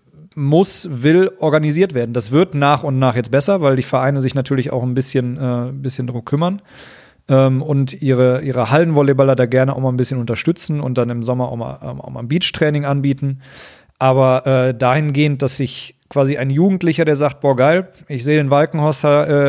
Speaker 8: will organisiert werden. Das wird nach und nach jetzt besser, weil die Vereine sich natürlich auch ein bisschen darum kümmern und ihre Hallenvolleyballer da gerne auch mal ein bisschen unterstützen und dann im Sommer auch mal ein Beachtraining anbieten. Aber dahingehend, dass sich quasi ein Jugendlicher, der sagt, boah geil, ich sehe den Walkenhorst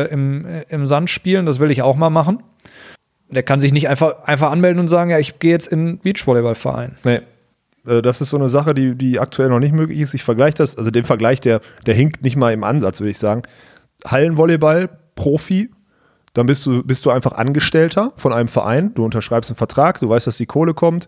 Speaker 8: im Sand spielen, das will ich auch mal machen. Der kann sich nicht einfach anmelden und sagen, ja, ich gehe jetzt in den Beachvolleyballverein.
Speaker 9: Nee, das ist so eine Sache, die aktuell noch nicht möglich ist. Ich vergleiche das, also den Vergleich, der hinkt nicht mal im Ansatz, würde ich sagen. Hallenvolleyball, Profi, dann bist du einfach Angestellter von einem Verein, du unterschreibst einen Vertrag, du weißt, dass die Kohle kommt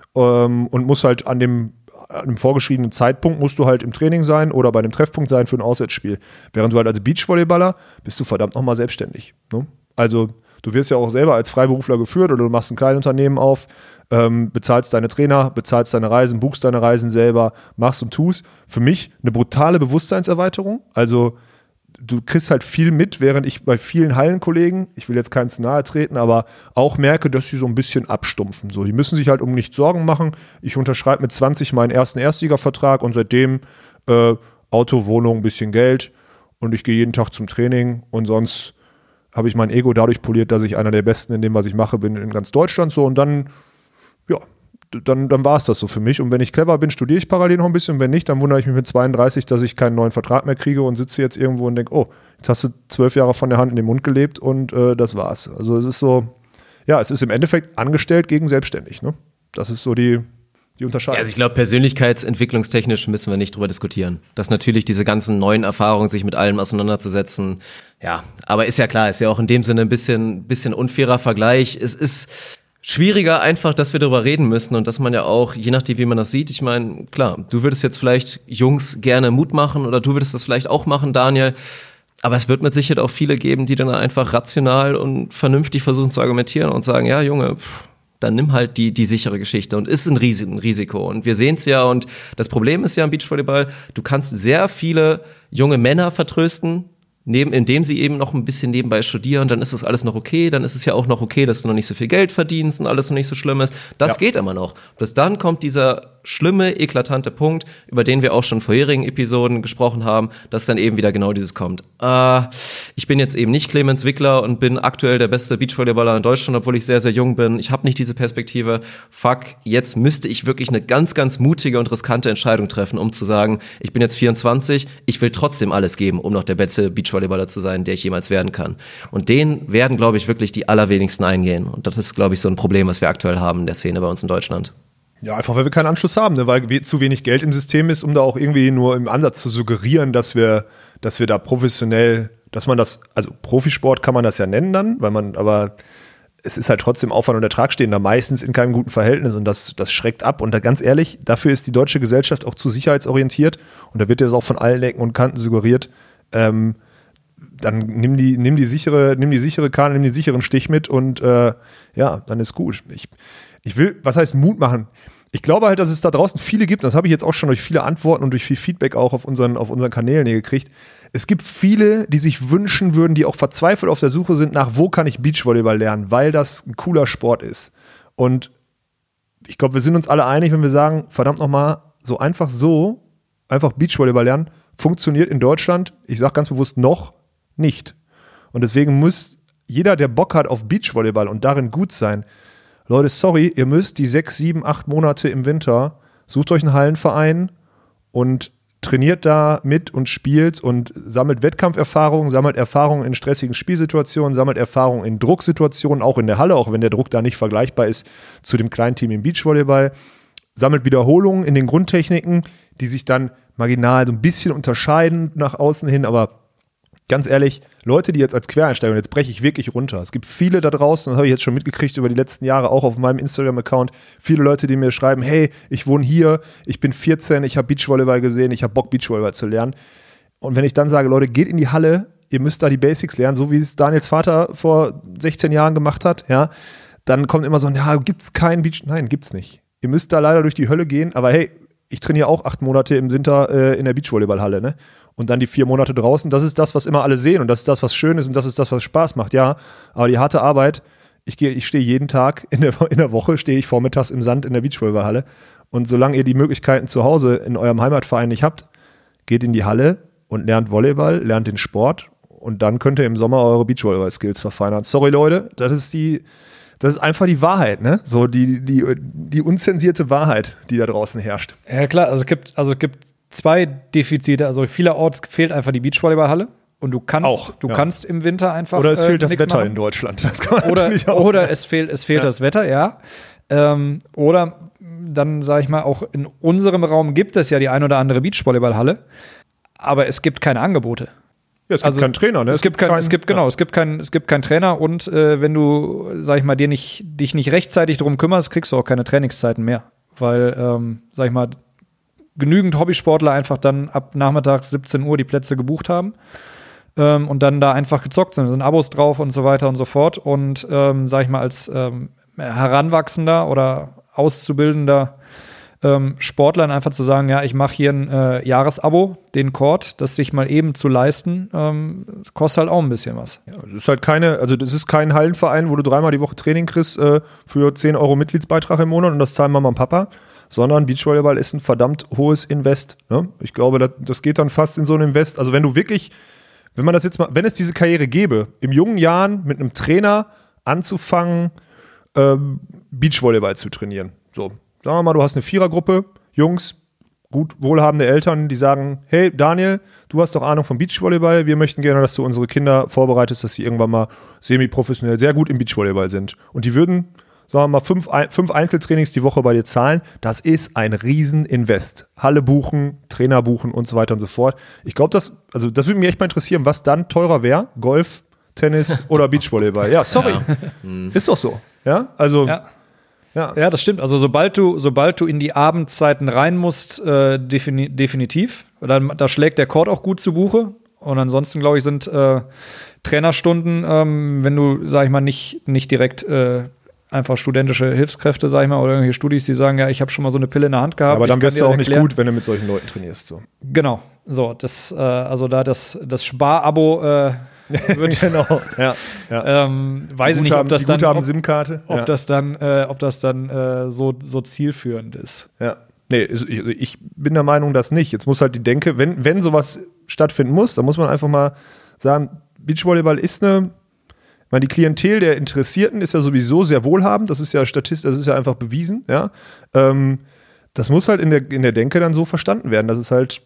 Speaker 9: und musst halt an einem vorgeschriebenen Zeitpunkt musst du halt im Training sein oder bei einem Treffpunkt sein für ein Auswärtsspiel. Während du halt als Beachvolleyballer bist du verdammt nochmal selbstständig. Ne? Also du wirst ja auch selber als Freiberufler geführt oder du machst ein Kleinunternehmen auf, bezahlst deine Trainer, bezahlst deine Reisen, buchst deine Reisen selber, machst und tust. Für mich eine brutale Bewusstseinserweiterung. Also du kriegst halt viel mit, während ich bei vielen Hallenkollegen, ich will jetzt keinem zu nahe treten, aber auch merke, dass sie so ein bisschen abstumpfen. So, die müssen sich halt um nichts Sorgen machen. Ich unterschreibe mit 20 meinen ersten Erstligavertrag und seitdem Auto, Wohnung, ein bisschen Geld und ich gehe jeden Tag zum Training und sonst habe ich mein Ego dadurch poliert, dass ich einer der Besten in dem, was ich mache, bin in ganz Deutschland so und dann war es das so für mich. Und wenn ich clever bin, studiere ich parallel noch ein bisschen. Und wenn nicht, dann wundere ich mich mit 32, dass ich keinen neuen Vertrag mehr kriege und sitze jetzt irgendwo und denke, oh, jetzt hast du 12 Jahre von der Hand in den Mund gelebt und das war's. Also es ist so, ja, es ist im Endeffekt angestellt gegen selbstständig. Ne? Das ist so die Unterscheidung.
Speaker 7: Ja, also ich glaube, persönlichkeitsentwicklungstechnisch müssen wir nicht drüber diskutieren. Dass natürlich diese ganzen neuen Erfahrungen, sich mit allem auseinanderzusetzen, ja, aber ist ja klar, ist ja auch in dem Sinne ein bisschen unfairer Vergleich. Es ist schwieriger einfach, dass wir darüber reden müssen und dass man ja auch, je nachdem, wie man das sieht, ich meine, klar, du würdest jetzt vielleicht Jungs gerne Mut machen oder du würdest das vielleicht auch machen, Daniel, aber es wird mit Sicherheit auch viele geben, die dann einfach rational und vernünftig versuchen zu argumentieren und sagen, ja, Junge, dann nimm halt die sichere Geschichte und ist ein Risiko und wir sehen es ja und das Problem ist ja am Beachvolleyball, du kannst sehr viele junge Männer vertrösten, indem sie eben noch ein bisschen nebenbei studieren, dann ist das alles noch okay, dann ist es ja auch noch okay, dass du noch nicht so viel Geld verdienst und alles noch nicht so schlimm ist. Das geht immer noch. Bis dann kommt dieser schlimme, eklatante Punkt, über den wir auch schon in vorherigen Episoden gesprochen haben, dass dann eben wieder genau dieses kommt. Ich bin jetzt eben nicht Clemens Wickler und bin aktuell der beste Beachvolleyballer in Deutschland, obwohl ich sehr, sehr jung bin. Ich habe nicht diese Perspektive. Fuck, jetzt müsste ich wirklich eine ganz, ganz mutige und riskante Entscheidung treffen, um zu sagen, ich bin jetzt 24, ich will trotzdem alles geben, um noch der beste Beachvolleyballer zu sein, der ich jemals werden kann. Und den werden, glaube ich, wirklich die allerwenigsten eingehen. Und das ist, glaube ich, so ein Problem, was wir aktuell haben in der Szene bei uns in Deutschland.
Speaker 9: Ja, einfach weil wir keinen Anschluss haben, ne? Weil zu wenig Geld im System ist, um da auch irgendwie nur im Ansatz zu suggerieren, dass wir da professionell, dass man das, also Profisport kann man das ja nennen dann, aber es ist halt trotzdem Aufwand und Ertrag stehen da meistens in keinem guten Verhältnis und das schreckt ab. Und da ganz ehrlich, dafür ist die deutsche Gesellschaft auch zu sicherheitsorientiert und da wird das auch von allen Ecken und Kanten suggeriert. Dann nimm die sichere Karte, nimm den sicheren Stich mit und dann ist gut. Ich will, was heißt Mut machen? Ich glaube halt, dass es da draußen viele gibt, und das habe ich jetzt auch schon durch viele Antworten und durch viel Feedback auch auf unseren Kanälen hier gekriegt. Es gibt viele, die sich wünschen würden, die auch verzweifelt auf der Suche sind nach, wo kann ich Beachvolleyball lernen, weil das ein cooler Sport ist. Und ich glaube, wir sind uns alle einig, wenn wir sagen, verdammt nochmal, einfach Beachvolleyball lernen, funktioniert in Deutschland, ich sage ganz bewusst noch nicht. Und deswegen muss jeder, der Bock hat auf Beachvolleyball und darin gut sein, Leute, sorry, ihr müsst die 6, 7, 8 Monate im Winter, sucht euch einen Hallenverein und trainiert da mit und spielt und sammelt Wettkampferfahrung, sammelt Erfahrung in stressigen Spielsituationen, sammelt Erfahrung in Drucksituationen, auch in der Halle, auch wenn der Druck da nicht vergleichbar ist zu dem kleinen Team im Beachvolleyball, sammelt Wiederholungen in den Grundtechniken, die sich dann marginal so ein bisschen unterscheiden nach außen hin, aber ganz ehrlich, Leute, die jetzt als Quereinsteiger, und jetzt breche ich wirklich runter, es gibt viele da draußen, das habe ich jetzt schon mitgekriegt über die letzten Jahre, auch auf meinem Instagram-Account, viele Leute, die mir schreiben, hey, ich wohne hier, ich bin 14, ich habe Beachvolleyball gesehen, ich habe Bock, Beachvolleyball zu lernen. Und wenn ich dann sage, Leute, geht in die Halle, ihr müsst da die Basics lernen, so wie es Daniels Vater vor 16 Jahren gemacht hat, ja, dann kommt immer so, ja, gibt's keinen Beach? Nein, gibt's nicht. Ihr müsst da leider durch die Hölle gehen, aber hey, ich trainiere auch 8 Monate im Winter in der Beachvolleyballhalle, ne? Und dann die 4 Monate draußen, das ist das, was immer alle sehen und das ist das, was schön ist und das ist das, was Spaß macht, ja. Aber die harte Arbeit, ich stehe jeden Tag in der Woche, stehe ich vormittags im Sand in der Beachvolleyballhalle und solange ihr die Möglichkeiten zu Hause in eurem Heimatverein nicht habt, geht in die Halle und lernt Volleyball, lernt den Sport und dann könnt ihr im Sommer eure Beachvolleyball-Skills verfeinern. Sorry Leute, das ist einfach die Wahrheit, ne? So die unzensierte Wahrheit, die da draußen herrscht.
Speaker 8: Ja klar, es gibt 2 Defizite. Also vielerorts fehlt einfach die Beachvolleyballhalle und du kannst im Winter einfach
Speaker 9: oder es fehlt das Wetter
Speaker 8: machen.
Speaker 9: in Deutschland. Das kann man natürlich auch.
Speaker 8: Oder es fehlt das Wetter, ja. Oder dann sage ich mal, auch in unserem Raum gibt es ja die ein oder andere Beachvolleyballhalle, aber es gibt keine Angebote.
Speaker 9: Ja, es gibt keinen Trainer, ne?
Speaker 8: Es gibt keinen Trainer und wenn du, sag ich mal, dich nicht rechtzeitig drum kümmerst, kriegst du auch keine Trainingszeiten mehr. Weil, sag ich mal, genügend Hobbysportler einfach dann ab nachmittags 17 Uhr die Plätze gebucht haben und dann da einfach gezockt sind. Da sind Abos drauf und so weiter und so fort. Und, sag ich mal, als Heranwachsender oder auszubildender Sportlern einfach zu sagen, ja, ich mache hier ein Jahresabo, den Court, das sich mal eben zu leisten, kostet halt auch ein bisschen was.
Speaker 9: Ja, das ist kein Hallenverein, wo du 3-mal die Woche Training kriegst für 10 € Mitgliedsbeitrag im Monat und das zahlen Mama und Papa, sondern Beachvolleyball ist ein verdammt hohes Invest. Ne? Ich glaube, das geht dann fast in so ein Invest. Also wenn es diese Karriere gäbe, im jungen Jahren mit einem Trainer anzufangen, Beachvolleyball zu trainieren. So. Sagen wir mal, du hast eine 4er-Gruppe, Jungs, gut wohlhabende Eltern, die sagen, hey Daniel, du hast doch Ahnung vom Beachvolleyball, wir möchten gerne, dass du unsere Kinder vorbereitest, dass sie irgendwann mal semi-professionell sehr gut im Beachvolleyball sind. Und die würden, sagen wir mal, 5 Einzeltrainings die Woche bei dir zahlen. Das ist ein Rieseninvest. Halle buchen, Trainer buchen und so weiter und so fort. Ich glaube, das würde mich echt mal interessieren, was dann teurer wäre, Golf, Tennis oder Beachvolleyball. Ja, sorry. Ja. Ist doch so. Ja, also...
Speaker 8: Ja, das stimmt. Also sobald du in die Abendzeiten rein musst, definitiv. Da schlägt der Court auch gut zu Buche. Und ansonsten, glaube ich, sind Trainerstunden, wenn du, sag ich mal, nicht direkt einfach studentische Hilfskräfte, sag ich mal, oder irgendwelche Studis, die sagen, ja, ich habe schon mal so eine Pille in der Hand gehabt.
Speaker 9: Aber dann wirst du auch nicht gut, wenn du mit solchen Leuten trainierst. So.
Speaker 8: Genau. So, das Spar-Abo wird
Speaker 9: genau. Ja.
Speaker 8: Weiß ich nicht, ob das dann
Speaker 9: SIM-Karte.
Speaker 8: Ob das dann so zielführend ist.
Speaker 9: Ja. Nee, ich bin der Meinung, dass nicht. Jetzt muss halt die Denke, wenn sowas stattfinden muss, dann muss man einfach mal sagen, Beachvolleyball ist die Klientel der Interessierten ist ja sowieso sehr wohlhabend, das ist ja statistisch, das ist ja einfach bewiesen, ja. Das muss halt in der Denke dann so verstanden werden, dass es halt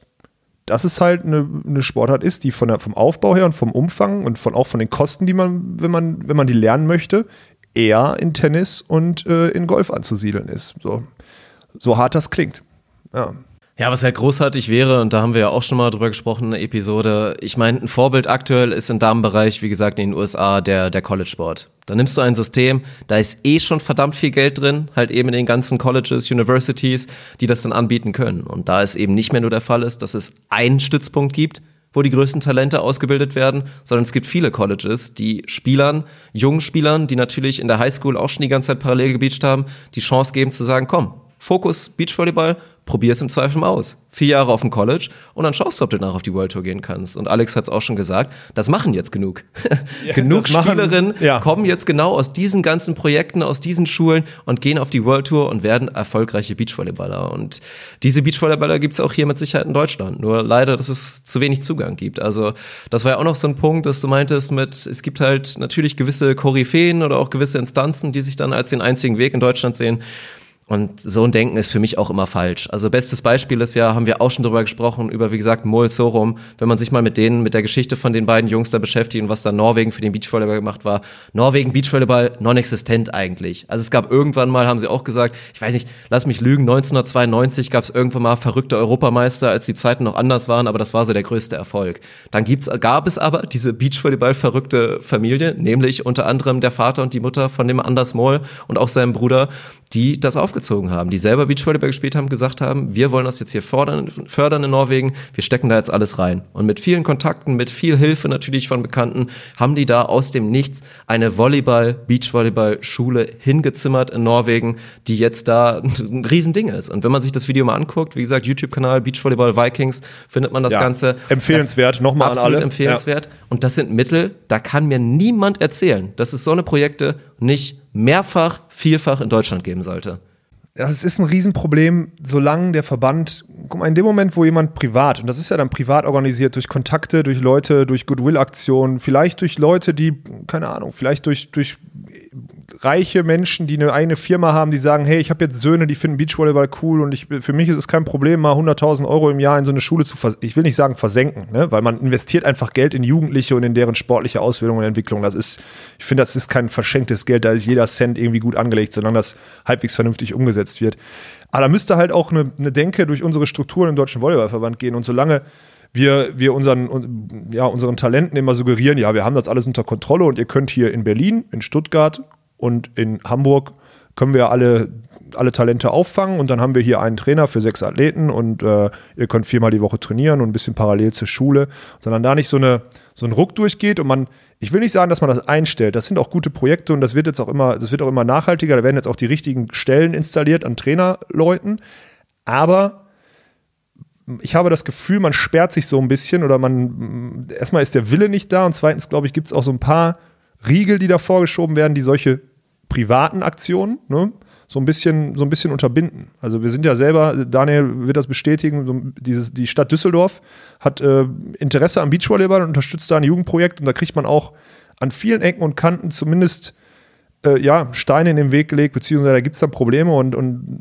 Speaker 9: eine Sportart ist, die vom Aufbau her und vom Umfang und auch von den Kosten, die man, wenn man die lernen möchte, eher in Tennis und in Golf anzusiedeln ist. So. So hart das klingt. Ja.
Speaker 7: Ja, was halt großartig wäre, und da haben wir ja auch schon mal drüber gesprochen in der Episode, ich meine, ein Vorbild aktuell ist im Damenbereich, wie gesagt, in den USA der College-Sport. Da nimmst du ein System, da ist schon verdammt viel Geld drin, halt eben in den ganzen Colleges, Universities, die das dann anbieten können. Und da es eben nicht mehr nur der Fall ist, dass es einen Stützpunkt gibt, wo die größten Talente ausgebildet werden, sondern es gibt viele Colleges, die jungen Spielern, die natürlich in der Highschool auch schon die ganze Zeit parallel gebeacht haben, die Chance geben zu sagen, komm, Fokus Beachvolleyball, probier es im Zweifel mal aus. 4 Jahre auf dem College und dann schaust du, ob du danach auf die World Tour gehen kannst. Und Alex hat es auch schon gesagt, das machen jetzt genug. Ja, genug Spielerinnen kommen jetzt genau aus diesen ganzen Projekten, aus diesen Schulen und gehen auf die World Tour und werden erfolgreiche Beachvolleyballer. Und diese Beachvolleyballer gibt es auch hier mit Sicherheit in Deutschland. Nur leider, dass es zu wenig Zugang gibt. Also das war ja auch noch so ein Punkt, dass du meintest es gibt halt natürlich gewisse Koryphäen oder auch gewisse Instanzen, die sich dann als den einzigen Weg in Deutschland sehen. Und so ein Denken ist für mich auch immer falsch. Also bestes Beispiel ist ja, haben wir auch schon drüber gesprochen, über, wie gesagt, Mol Sorum. Wenn man sich mal mit der Geschichte von den beiden Jungs da beschäftigt und was da Norwegen für den Beachvolleyball gemacht war. Norwegen Beachvolleyball non-existent eigentlich. Also es gab irgendwann mal, haben sie auch gesagt, ich weiß nicht, lass mich lügen, 1992 gab es irgendwann mal verrückte Europameister, als die Zeiten noch anders waren, aber das war so der größte Erfolg. Dann gab es aber diese Beachvolleyball-verrückte Familie, nämlich unter anderem der Vater und die Mutter von dem Anders Mol und auch seinem Bruder, die das aufgezogen haben, die selber Beachvolleyball gespielt haben, gesagt haben, wir wollen das jetzt hier fördern in Norwegen, wir stecken da jetzt alles rein. Und mit vielen Kontakten, mit viel Hilfe natürlich von Bekannten, haben die da aus dem Nichts eine Beachvolleyball-Schule hingezimmert in Norwegen, die jetzt da ein Riesending ist. Und wenn man sich das Video mal anguckt, wie gesagt, YouTube-Kanal Beachvolleyball Vikings, findet man das Ganze.
Speaker 9: Empfehlenswert, nochmal an alle.
Speaker 7: Absolut empfehlenswert. Ja. Und das sind Mittel, da kann mir niemand erzählen, dass es so eine Projekte nicht vielfach in Deutschland geben sollte.
Speaker 9: Das ist ein Riesenproblem, solange der Verband, guck mal, in dem Moment, wo jemand privat, und das ist ja dann privat organisiert, durch Kontakte, durch Leute, durch Goodwill-Aktionen, vielleicht durch Leute, die, keine Ahnung, vielleicht durch reiche Menschen, die eine eigene Firma haben, die sagen, hey, ich habe jetzt Söhne, die finden Beachvolleyball cool und für mich ist es kein Problem, mal 100.000 € im Jahr in so eine Schule ich will nicht sagen versenken, ne? Weil man investiert einfach Geld in Jugendliche und in deren sportliche Ausbildung und Entwicklung. Ich finde, das ist kein verschenktes Geld, da ist jeder Cent irgendwie gut angelegt, solange das halbwegs vernünftig umgesetzt wird. Aber da müsste halt auch eine Denke durch unsere Strukturen im Deutschen Volleyballverband gehen und solange wir unseren Talenten immer suggerieren, ja, wir haben das alles unter Kontrolle und ihr könnt hier in Berlin, in Stuttgart und in Hamburg können wir alle Talente auffangen und dann haben wir hier einen Trainer für 6 Athleten und ihr könnt 4-mal die Woche trainieren und ein bisschen parallel zur Schule, sondern da nicht so ein Ruck durchgeht und ich will nicht sagen, dass man das einstellt, das sind auch gute Projekte und das wird auch immer nachhaltiger, da werden jetzt auch die richtigen Stellen installiert an Trainerleuten, aber ich habe das Gefühl, man sperrt sich so ein bisschen oder erstmal ist der Wille nicht da und zweitens, glaube ich, gibt es auch so ein paar Riegel, die da vorgeschoben werden, die solche privaten Aktionen, ne, so ein bisschen unterbinden. Also wir sind ja selber, Daniel wird das bestätigen, die Stadt Düsseldorf hat Interesse am Beachvolleyball und unterstützt da ein Jugendprojekt und da kriegt man auch an vielen Ecken und Kanten zumindest Steine in den Weg gelegt, beziehungsweise da gibt es dann Probleme und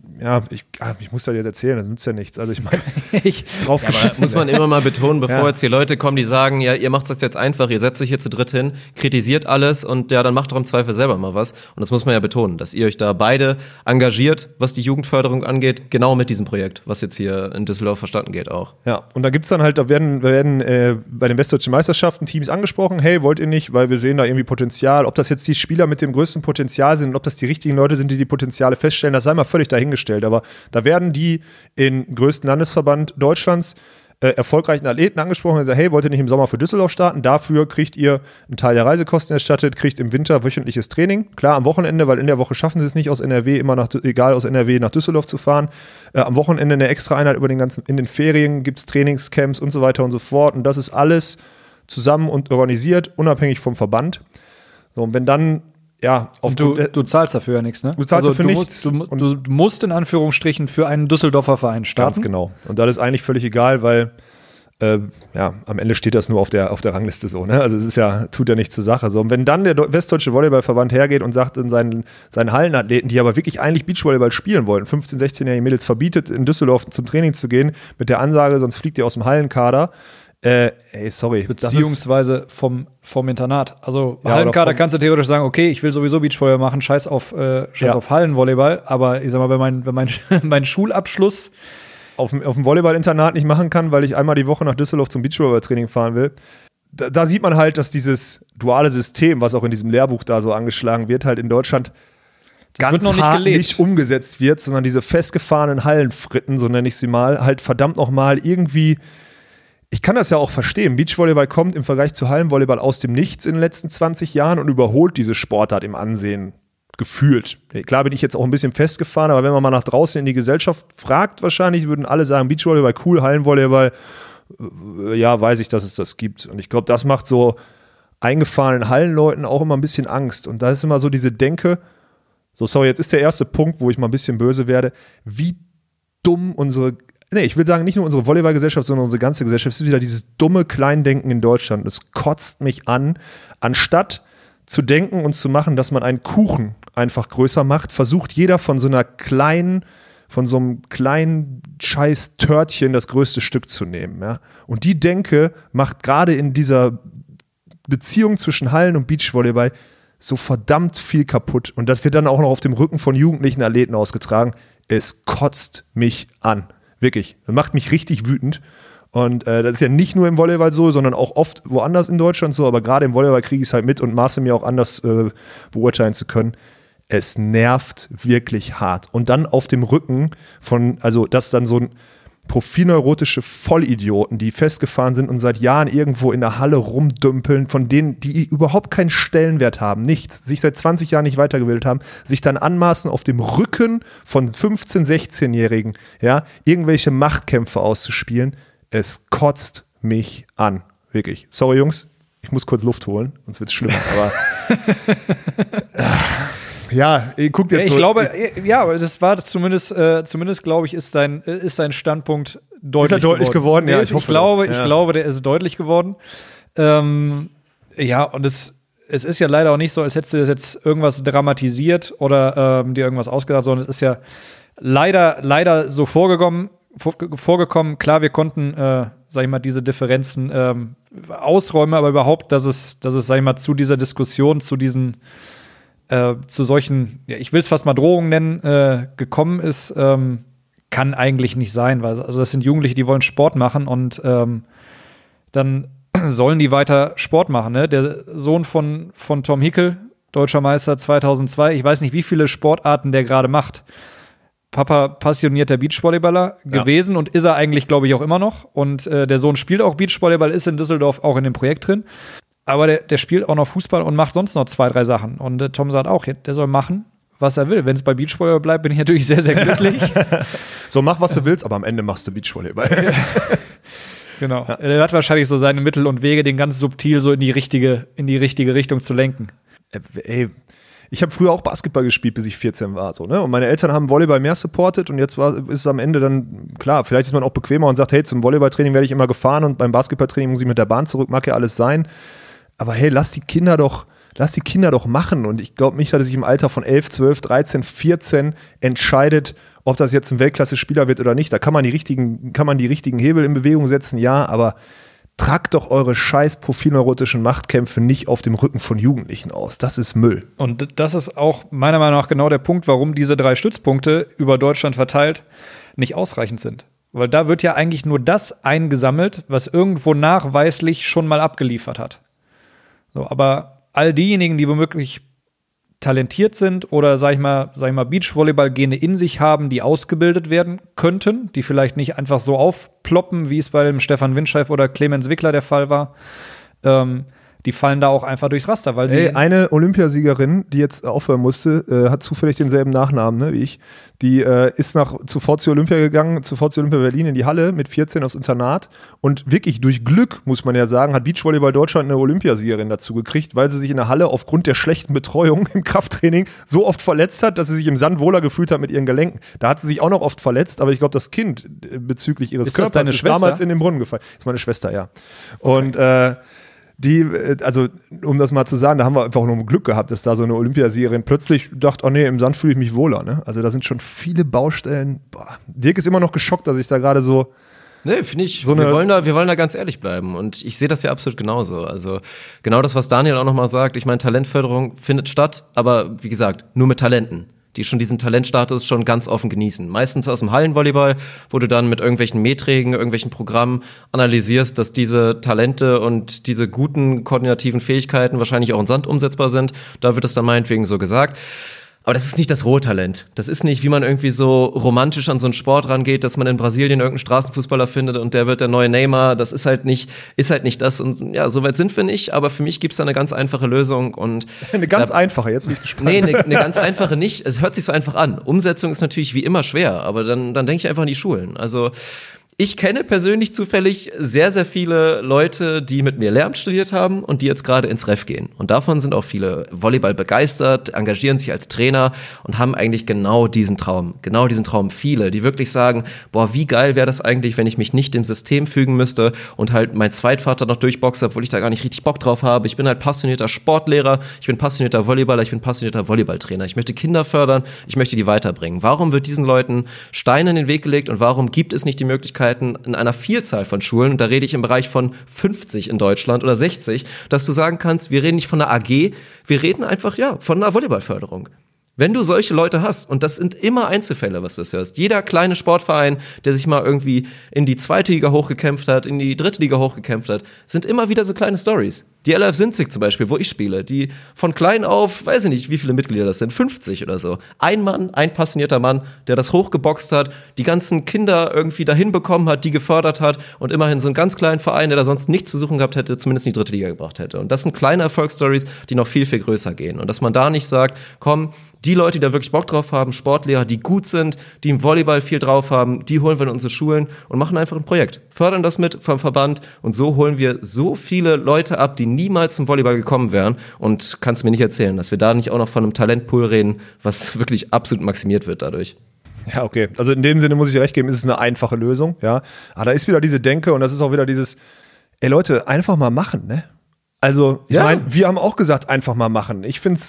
Speaker 9: ich muss das jetzt erzählen, das nützt ja nichts. Also ich meine, drauf geschissen.
Speaker 7: Muss man immer mal betonen, bevor jetzt hier Leute kommen, die sagen, ja, ihr macht das jetzt einfach, ihr setzt euch hier zu dritt hin, kritisiert alles und ja, dann macht doch im Zweifel selber mal was. Und das muss man ja betonen, dass ihr euch da beide engagiert, was die Jugendförderung angeht, genau mit diesem Projekt, was jetzt hier in Düsseldorf verstanden geht auch. Ja,
Speaker 9: und da gibt's dann halt, da werden bei den Westdeutschen Meisterschaften Teams angesprochen, hey, wollt ihr nicht, weil wir sehen da irgendwie Potenzial, ob das jetzt die Spieler mit dem größten Potenzial sind und ob das die richtigen Leute sind, die Potenziale feststellen, das sei mal völlig dahingestellt. Aber da werden die im größten Landesverband Deutschlands erfolgreichen Athleten angesprochen und gesagt, hey, wollt ihr nicht im Sommer für Düsseldorf starten? Dafür kriegt ihr einen Teil der Reisekosten erstattet, kriegt im Winter wöchentliches Training. Klar, am Wochenende, weil in der Woche schaffen sie es nicht aus NRW, aus NRW nach Düsseldorf zu fahren. Am Wochenende eine extra Einheit in den Ferien gibt es Trainingscamps und so weiter und so fort. Und das ist alles zusammen und organisiert, unabhängig vom Verband. So, und wenn dann
Speaker 8: du zahlst dafür ja nichts, ne?
Speaker 9: Du zahlst dafür nichts.
Speaker 8: Du musst in Anführungsstrichen für einen Düsseldorfer Verein starten.
Speaker 9: Ganz genau. Und das ist eigentlich völlig egal, weil am Ende steht das nur auf der Rangliste so, ne? Also es ist tut ja nichts zur Sache. So. Und wenn dann der Westdeutsche Volleyballverband hergeht und sagt in seinen Hallenathleten, die aber wirklich eigentlich Beachvolleyball spielen wollen, 15-, 16-jährige Mädels verbietet, in Düsseldorf zum Training zu gehen, mit der Ansage, sonst fliegt ihr aus dem Hallenkader, Sorry.
Speaker 8: Beziehungsweise vom Internat. Also
Speaker 9: Ja,
Speaker 8: Hallenkader
Speaker 9: oder
Speaker 8: kannst du theoretisch sagen, okay, ich will sowieso Beachvolleyball machen, scheiß auf Hallenvolleyball. Aber ich sag mal, wenn mein Schulabschluss
Speaker 9: auf dem Volleyball-Internat nicht machen kann, weil ich einmal die Woche nach Düsseldorf zum Beachvolleyball-Training fahren will, da sieht man halt, dass dieses duale System, was auch in diesem Lehrbuch da so angeschlagen wird, halt in Deutschland ganz hart nicht umgesetzt wird, sondern diese festgefahrenen Hallenfritten, so nenne ich sie mal, halt verdammt nochmal irgendwie. Ich kann das ja auch verstehen. Beachvolleyball kommt im Vergleich zu Hallenvolleyball aus dem Nichts in den letzten 20 Jahren und überholt diese Sportart im Ansehen gefühlt. Klar bin ich jetzt auch ein bisschen festgefahren, aber wenn man mal nach draußen in die Gesellschaft fragt, wahrscheinlich würden alle sagen, Beachvolleyball cool, Hallenvolleyball, ja, weiß ich, dass es das gibt. Und ich glaube, das macht so eingefahrenen Hallenleuten auch immer ein bisschen Angst. Und da ist immer so diese Denke, jetzt ist der erste Punkt, wo ich mal ein bisschen böse werde, wie dumm ich will sagen, nicht nur unsere Volleyballgesellschaft, sondern unsere ganze Gesellschaft. Es ist wieder dieses dumme Kleindenken in Deutschland. Es kotzt mich an. Anstatt zu denken und zu machen, dass man einen Kuchen einfach größer macht, versucht jeder von so einem kleinen scheiß Törtchen das größte Stück zu nehmen. Ja? Und die Denke macht gerade in dieser Beziehung zwischen Hallen und Beachvolleyball so verdammt viel kaputt. Und das wird dann auch noch auf dem Rücken von jugendlichen Athleten ausgetragen. Es kotzt mich an. Wirklich. Das macht mich richtig wütend. Und das ist ja nicht nur im Volleyball so, sondern auch oft woanders in Deutschland so. Aber gerade im Volleyball kriege ich es halt mit und maße mir auch anders beurteilen zu können. Es nervt wirklich hart. Und dann auf dem Rücken dass dann so ein profilneurotische Vollidioten, die festgefahren sind und seit Jahren irgendwo in der Halle rumdümpeln, von denen, die überhaupt keinen Stellenwert haben, nichts, sich seit 20 Jahren nicht weitergebildet haben, sich dann anmaßen, auf dem Rücken von 15-, 16-Jährigen, ja, irgendwelche Machtkämpfe auszuspielen. Es kotzt mich an. Wirklich. Sorry, Jungs, ich muss kurz Luft holen, sonst wird es schlimmer, aber ja, ihr guckt jetzt
Speaker 8: ich
Speaker 9: so.
Speaker 8: glaube, das war zumindest glaube ich, ist dein Standpunkt deutlich geworden.
Speaker 9: Ist er deutlich geworden? Ja,
Speaker 8: ich glaube, der ist deutlich geworden. Und es ist ja leider auch nicht so, als hättest du jetzt irgendwas dramatisiert oder dir irgendwas ausgedacht, sondern es ist ja leider so vorgekommen. Klar, wir konnten, sag ich mal, diese Differenzen ausräumen, aber überhaupt, dass es, sag ich mal, zu dieser Diskussion, zu solchen, ich will es fast mal Drohungen nennen, gekommen ist, kann eigentlich nicht sein, weil das sind Jugendliche, die wollen Sport machen und dann sollen die weiter Sport machen. Ne? Der Sohn von Tom Hickel, Deutscher Meister 2002, ich weiß nicht, wie viele Sportarten der gerade macht. Papa passionierter Beachvolleyballer gewesen und ist er eigentlich, glaube ich, auch immer noch. Und der Sohn spielt auch Beachvolleyball, ist in Düsseldorf auch in dem Projekt drin. Aber der spielt auch noch Fußball und macht sonst noch 2, 3 Sachen. Und Tom sagt auch, der soll machen, was er will. Wenn es bei Beachvolleyball bleibt, bin ich natürlich sehr, sehr glücklich.
Speaker 9: So, mach, was du willst, aber am Ende machst du Beachvolleyball.
Speaker 8: Genau. Ja. Er hat wahrscheinlich so seine Mittel und Wege, den ganz subtil so in die richtige Richtung zu lenken.
Speaker 9: Ey, ich habe früher auch Basketball gespielt, bis ich 14 war. So, ne? Und meine Eltern haben Volleyball mehr supportet und jetzt ist es am Ende dann, klar, vielleicht ist man auch bequemer und sagt, hey, zum Volleyballtraining werde ich immer gefahren und beim Basketballtraining muss ich mit der Bahn zurück, mag ja alles sein. Aber hey, lass die Kinder doch machen. Und ich glaube nicht, dass sich im Alter von 11, 12, 13, 14 entscheidet, ob das jetzt ein Weltklasse-Spieler wird oder nicht. Da kann man die richtigen Hebel in Bewegung setzen, ja, aber tragt doch eure scheiß profilneurotischen Machtkämpfe nicht auf dem Rücken von Jugendlichen aus. Das ist Müll.
Speaker 8: Und das ist auch meiner Meinung nach genau der Punkt, warum diese 3 Stützpunkte über Deutschland verteilt nicht ausreichend sind. Weil da wird ja eigentlich nur das eingesammelt, was irgendwo nachweislich schon mal abgeliefert hat. So, aber all diejenigen, die womöglich talentiert sind oder, sag ich mal, Beachvolleyball-Gene in sich haben, die ausgebildet werden könnten, die vielleicht nicht einfach so aufploppen, wie es bei dem Stefan Windscheif oder Clemens Wickler der Fall war, die fallen da auch einfach durchs Raster, weil sie.
Speaker 9: Eine Olympiasiegerin, die jetzt aufhören musste, hat zufällig denselben Nachnamen, ne, wie ich. Die ist zu VC Olympia gegangen, zu VC Olympia Berlin in die Halle mit 14 aufs Internat. Und wirklich durch Glück, muss man ja sagen, hat Beachvolleyball Deutschland eine Olympiasiegerin dazu gekriegt, weil sie sich in der Halle aufgrund der schlechten Betreuung im Krafttraining so oft verletzt hat, dass sie sich im Sand wohler gefühlt hat mit ihren Gelenken. Da hat sie sich auch noch oft verletzt, aber ich glaube, das Kind bezüglich ihres Körpers ist damals in den Brunnen gefallen. Das ist meine Schwester, ja. Und also um das mal zu sagen, da haben wir einfach nur Glück gehabt, dass da so eine Olympiasiegerin plötzlich dachte, oh nee, im Sand fühle ich mich wohler. Ne? Also da sind schon viele Baustellen. Boah. Dirk ist immer noch geschockt, dass ich da gerade so
Speaker 7: Nee, finde ich,
Speaker 9: So
Speaker 7: wir wollen da ganz ehrlich bleiben und ich sehe das ja absolut genauso. Also genau das, was Daniel auch nochmal sagt, ich meine, Talentförderung findet statt, aber wie gesagt, nur mit Talenten, die schon diesen Talentstatus schon ganz offen genießen. Meistens aus dem Hallenvolleyball, wo du dann mit irgendwelchen Meträgen, irgendwelchen Programmen analysierst, dass diese Talente und diese guten koordinativen Fähigkeiten wahrscheinlich auch in Sand umsetzbar sind. Da wird es dann meinetwegen so gesagt. Aber das ist nicht das rohe Talent. Das ist nicht, wie man irgendwie so romantisch an so einen Sport rangeht, dass man in Brasilien irgendeinen Straßenfußballer findet und der wird der neue Neymar. Das ist halt nicht das. Und ja, so weit sind wir nicht. Aber für mich gibt's da eine ganz einfache Lösung. Und
Speaker 9: eine ganz einfache, jetzt bin ich gespannt.
Speaker 7: Nee, eine ganz einfache nicht. Es hört sich so einfach an. Umsetzung ist natürlich wie immer schwer. Aber dann denke ich einfach an die Schulen. Also ich kenne persönlich zufällig sehr, sehr viele Leute, die mit mir Lehramt studiert haben und die jetzt gerade ins Ref gehen. Und davon sind auch viele Volleyball begeistert, engagieren sich als Trainer und haben eigentlich genau diesen Traum. Viele, die wirklich sagen, boah, wie geil wäre das eigentlich, wenn ich mich nicht dem System fügen müsste und halt mein Zweitvater noch durchboxe, obwohl ich da gar nicht richtig Bock drauf habe. Ich bin halt passionierter Sportlehrer, ich bin passionierter Volleyballer, ich bin passionierter Volleyballtrainer. Ich möchte Kinder fördern, ich möchte die weiterbringen. Warum wird diesen Leuten Steine in den Weg gelegt und warum gibt es nicht die Möglichkeit, in einer Vielzahl von Schulen, und da rede ich im Bereich von 50 in Deutschland oder 60, dass du sagen kannst, wir reden nicht von einer AG, wir reden einfach, von einer Volleyballförderung. Wenn du solche Leute hast, und das sind immer Einzelfälle, was du hörst, jeder kleine Sportverein, der sich mal irgendwie in die 2. Liga hochgekämpft hat, in die 3. Liga hochgekämpft hat, sind immer wieder so kleine Stories. Die LF Sinzig zum Beispiel, wo ich spiele, die von klein auf, weiß ich nicht, wie viele Mitglieder das sind, 50 oder so. Ein Mann, ein passionierter Mann, der das hochgeboxt hat, die ganzen Kinder irgendwie dahin bekommen hat, die gefördert hat und immerhin so einen ganz kleinen Verein, der da sonst nichts zu suchen gehabt hätte, zumindest in die 3. Liga gebracht hätte. Und das sind kleine Erfolgsstories, die noch viel, viel größer gehen. Und dass man da nicht sagt, komm, die Leute, die da wirklich Bock drauf haben, Sportlehrer, die gut sind, die im Volleyball viel drauf haben, die holen wir in unsere Schulen und machen einfach ein Projekt. Fördern das mit vom Verband und so holen wir so viele Leute ab, die niemals zum Volleyball gekommen wären und kannst mir nicht erzählen, dass wir da nicht auch noch von einem Talentpool reden, was wirklich absolut maximiert wird dadurch.
Speaker 9: Ja, okay. Also in dem Sinne muss ich dir recht geben, ist es eine einfache Lösung, ja. Aber da ist wieder diese Denke und das ist auch wieder dieses, ey Leute, einfach mal machen, ne? Also, ich meine, wir haben auch gesagt, einfach mal machen.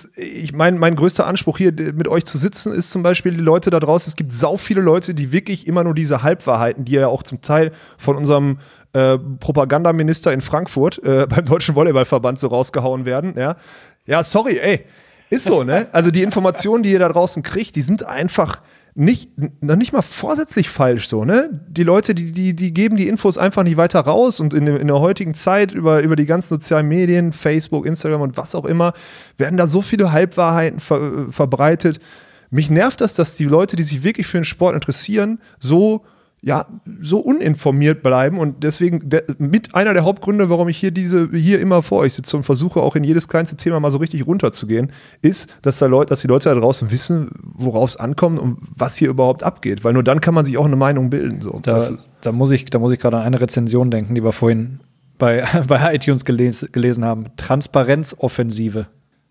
Speaker 9: Mein größter Anspruch hier mit euch zu sitzen ist zum Beispiel die Leute da draußen. Es gibt sau viele Leute, die wirklich immer nur diese Halbwahrheiten, die ja auch zum Teil von unserem Propagandaminister in Frankfurt beim Deutschen Volleyballverband so rausgehauen werden. Ja, sorry, ey. Ist so, ne? Also die Informationen, die ihr da draußen kriegt, die sind einfach noch nicht mal vorsätzlich falsch so, ne? Die Leute, die geben die Infos einfach nicht weiter raus und in der heutigen Zeit über die ganzen sozialen Medien, Facebook, Instagram und was auch immer, werden da so viele Halbwahrheiten verbreitet. Mich nervt das, dass die Leute, die sich wirklich für den Sport interessieren, so uninformiert bleiben und deswegen mit einer der Hauptgründe, warum ich hier immer vor euch sitze und versuche auch in jedes kleinste Thema mal so richtig runterzugehen, ist, dass die Leute da draußen wissen, worauf es ankommt und was hier überhaupt abgeht, weil nur dann kann man sich auch eine Meinung bilden. So.
Speaker 8: Da muss ich gerade an eine Rezension denken, die wir vorhin bei iTunes gelesen haben. Transparenzoffensive.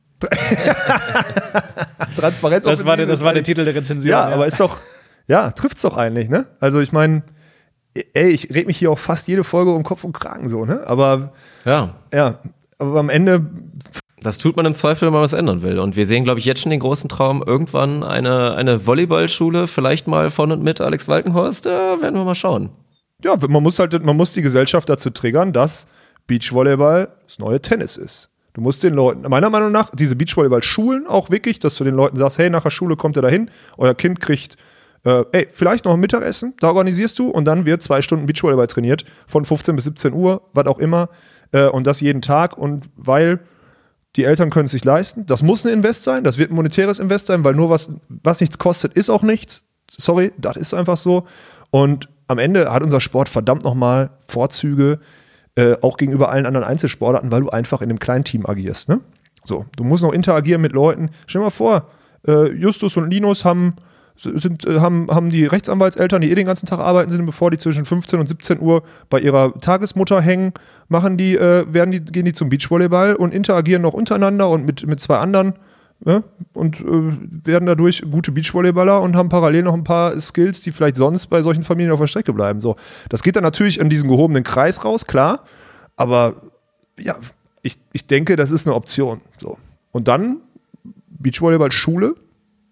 Speaker 9: Transparenzoffensive.
Speaker 8: Das war der Titel der Rezension.
Speaker 9: Ja, aber ist doch trifft's doch eigentlich, ne? Also ich meine, ich rede mich hier auch fast jede Folge um Kopf und Kragen so, ne? Aber aber am Ende.
Speaker 7: Das tut man im Zweifel, wenn man was ändern will. Und wir sehen, glaube ich, jetzt schon den großen Traum, irgendwann eine Volleyballschule, vielleicht mal von und mit Alex Walkenhorst, werden wir mal schauen.
Speaker 9: Ja, man muss die Gesellschaft dazu triggern, dass Beachvolleyball das neue Tennis ist. Du musst den Leuten, meiner Meinung nach, diese Beachvolleyball-Schulen auch wirklich, dass du den Leuten sagst, hey, nach der Schule kommt ihr da hin, euer Kind kriegt vielleicht noch ein Mittagessen, da organisierst du und dann wird 2 Stunden Beachvolleyball trainiert, von 15 bis 17 Uhr, was auch immer, und das jeden Tag und weil die Eltern können es sich leisten, das muss ein Invest sein, das wird ein monetäres Invest sein, weil nur was nichts kostet, ist auch nichts, sorry, das ist einfach so und am Ende hat unser Sport verdammt nochmal Vorzüge, auch gegenüber allen anderen Einzelsportarten, weil du einfach in einem kleinen Team agierst, ne? So, du musst noch interagieren mit Leuten, stell dir mal vor, Justus und Linus haben die Rechtsanwaltseltern, die den ganzen Tag arbeiten sind, bevor die zwischen 15 und 17 Uhr bei ihrer Tagesmutter hängen, gehen die zum Beachvolleyball und interagieren noch untereinander und mit 2 anderen, ne? Und werden dadurch gute Beachvolleyballer und haben parallel noch ein paar Skills, die vielleicht sonst bei solchen Familien auf der Strecke bleiben. So, das geht dann natürlich in diesen gehobenen Kreis raus, klar, aber ja, ich denke, das ist eine Option. So. Und dann Beachvolleyball-Schule,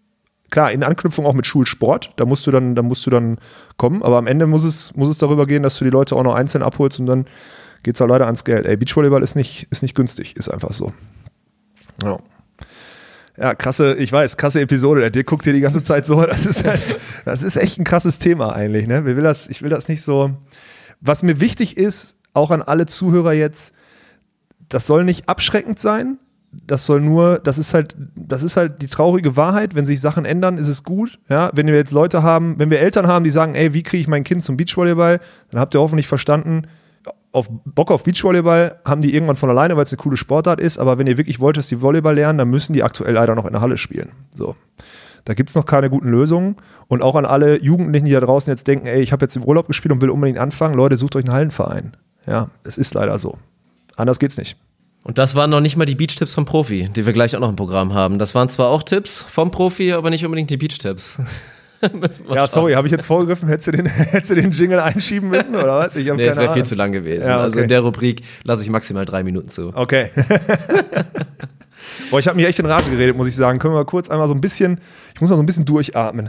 Speaker 9: klar, in Anknüpfung auch mit Schulsport, da musst du dann kommen, aber am Ende muss es darüber gehen, dass du die Leute auch noch einzeln abholst und dann geht's auch leider ans Geld. Ey, Beachvolleyball ist nicht günstig, ist einfach so. Ja. Ja, krasse Episode. Der Dirk guckt hier die ganze Zeit so. Das ist echt ein krasses Thema eigentlich. Ne? Ich will das nicht so. Was mir wichtig ist, auch an alle Zuhörer jetzt, das soll nicht abschreckend sein. Das ist halt die traurige Wahrheit. Wenn sich Sachen ändern, ist es gut. Ja? Wenn wir jetzt wenn wir Eltern haben, die sagen, ey, wie kriege ich mein Kind zum Beachvolleyball? Dann habt ihr hoffentlich verstanden, Bock auf Beachvolleyball haben die irgendwann von alleine, weil es eine coole Sportart ist, aber wenn ihr wirklich wollt, dass die Volleyball lernen, dann müssen die aktuell leider noch in der Halle spielen. So. Da gibt es noch keine guten Lösungen und auch an alle Jugendlichen, die da draußen jetzt denken, ey, ich habe jetzt im Urlaub gespielt und will unbedingt anfangen, Leute, sucht euch einen Hallenverein. Ja, es ist leider so. Anders geht's nicht.
Speaker 7: Und das waren noch nicht mal die Beach-Tipps vom Profi, die wir gleich auch noch im Programm haben. Das waren zwar auch Tipps vom Profi, aber nicht unbedingt die Beach-Tipps.
Speaker 9: Ja, sorry, habe ich jetzt vorgegriffen? Hättest du den Jingle einschieben müssen, oder was?
Speaker 7: Nee, es wäre viel zu lang gewesen.
Speaker 9: Ja, okay.
Speaker 7: Also in der Rubrik lasse ich maximal 3 Minuten zu.
Speaker 9: Okay. Boah, ich habe mich echt in Rage geredet, muss ich sagen. Können wir mal kurz einmal so ein bisschen, ich muss mal so ein bisschen durchatmen.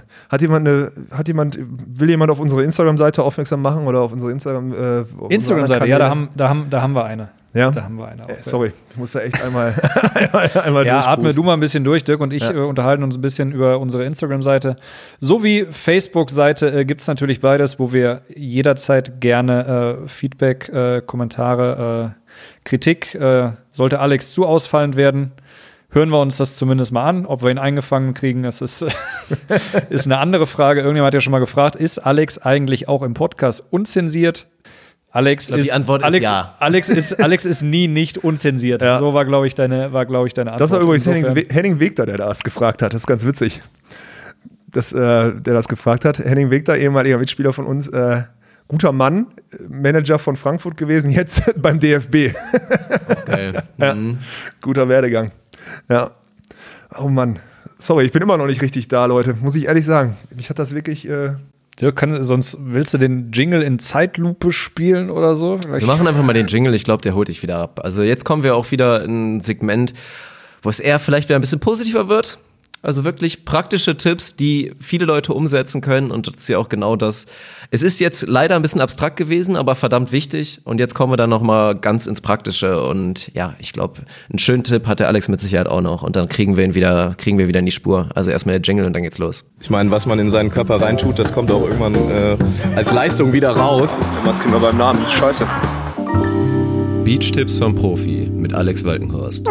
Speaker 9: Will jemand auf unsere Instagram-Seite aufmerksam machen oder auf unsere
Speaker 8: Instagram-Seite, ja, da haben wir eine.
Speaker 9: Ja?
Speaker 8: Da haben wir eine.
Speaker 9: Sorry, ich muss da echt einmal
Speaker 8: ja, atme du mal ein bisschen durch, Dirk und ich unterhalten uns ein bisschen über unsere Instagram-Seite. Sowie Facebook-Seite gibt es natürlich beides, wo wir jederzeit gerne Feedback, Kommentare, Kritik, sollte Alex zu ausfallend werden, hören wir uns das zumindest mal an. Ob wir ihn eingefangen kriegen, das ist eine andere Frage. Irgendjemand hat ja schon mal gefragt, ist Alex eigentlich auch im Podcast unzensiert?
Speaker 7: Die Antwort ist ja.
Speaker 8: Alex ist nie nicht unzensiert. Ja. So war, glaube ich, deine Antwort.
Speaker 9: Das war übrigens Henning Wegter, der das gefragt hat. Das ist ganz witzig, der das gefragt hat. Henning Wegter, ehemaliger Mitspieler von uns, guter Mann, Manager von Frankfurt gewesen, jetzt beim DFB.
Speaker 7: Okay.
Speaker 9: Ja, guter Werdegang. Ja. Oh Mann. Sorry, ich bin immer noch nicht richtig da, Leute. Muss ich ehrlich sagen. Mich hat das wirklich...
Speaker 8: sonst willst du den Jingle in Zeitlupe spielen oder so?
Speaker 7: Wir machen einfach mal den Jingle, ich glaube, der holt dich wieder ab. Also jetzt kommen wir auch wieder in ein Segment, wo es eher vielleicht wieder ein bisschen positiver wird. Also wirklich praktische Tipps, die viele Leute umsetzen können und das ist ja auch genau das. Es ist jetzt leider ein bisschen abstrakt gewesen, aber verdammt wichtig und jetzt kommen wir dann nochmal ganz ins Praktische und ja, ich glaube, einen schönen Tipp hat der Alex mit Sicherheit auch noch und dann kriegen wir ihn wieder in die Spur. Also erstmal der Jingle und dann geht's los.
Speaker 10: Ich meine, was man in seinen Körper reintut, das kommt auch irgendwann als Leistung wieder raus.
Speaker 6: Was kriegen wir beim Namen? Das ist scheiße.
Speaker 7: Beach-Tipps vom Profi mit Alex Walkenhorst.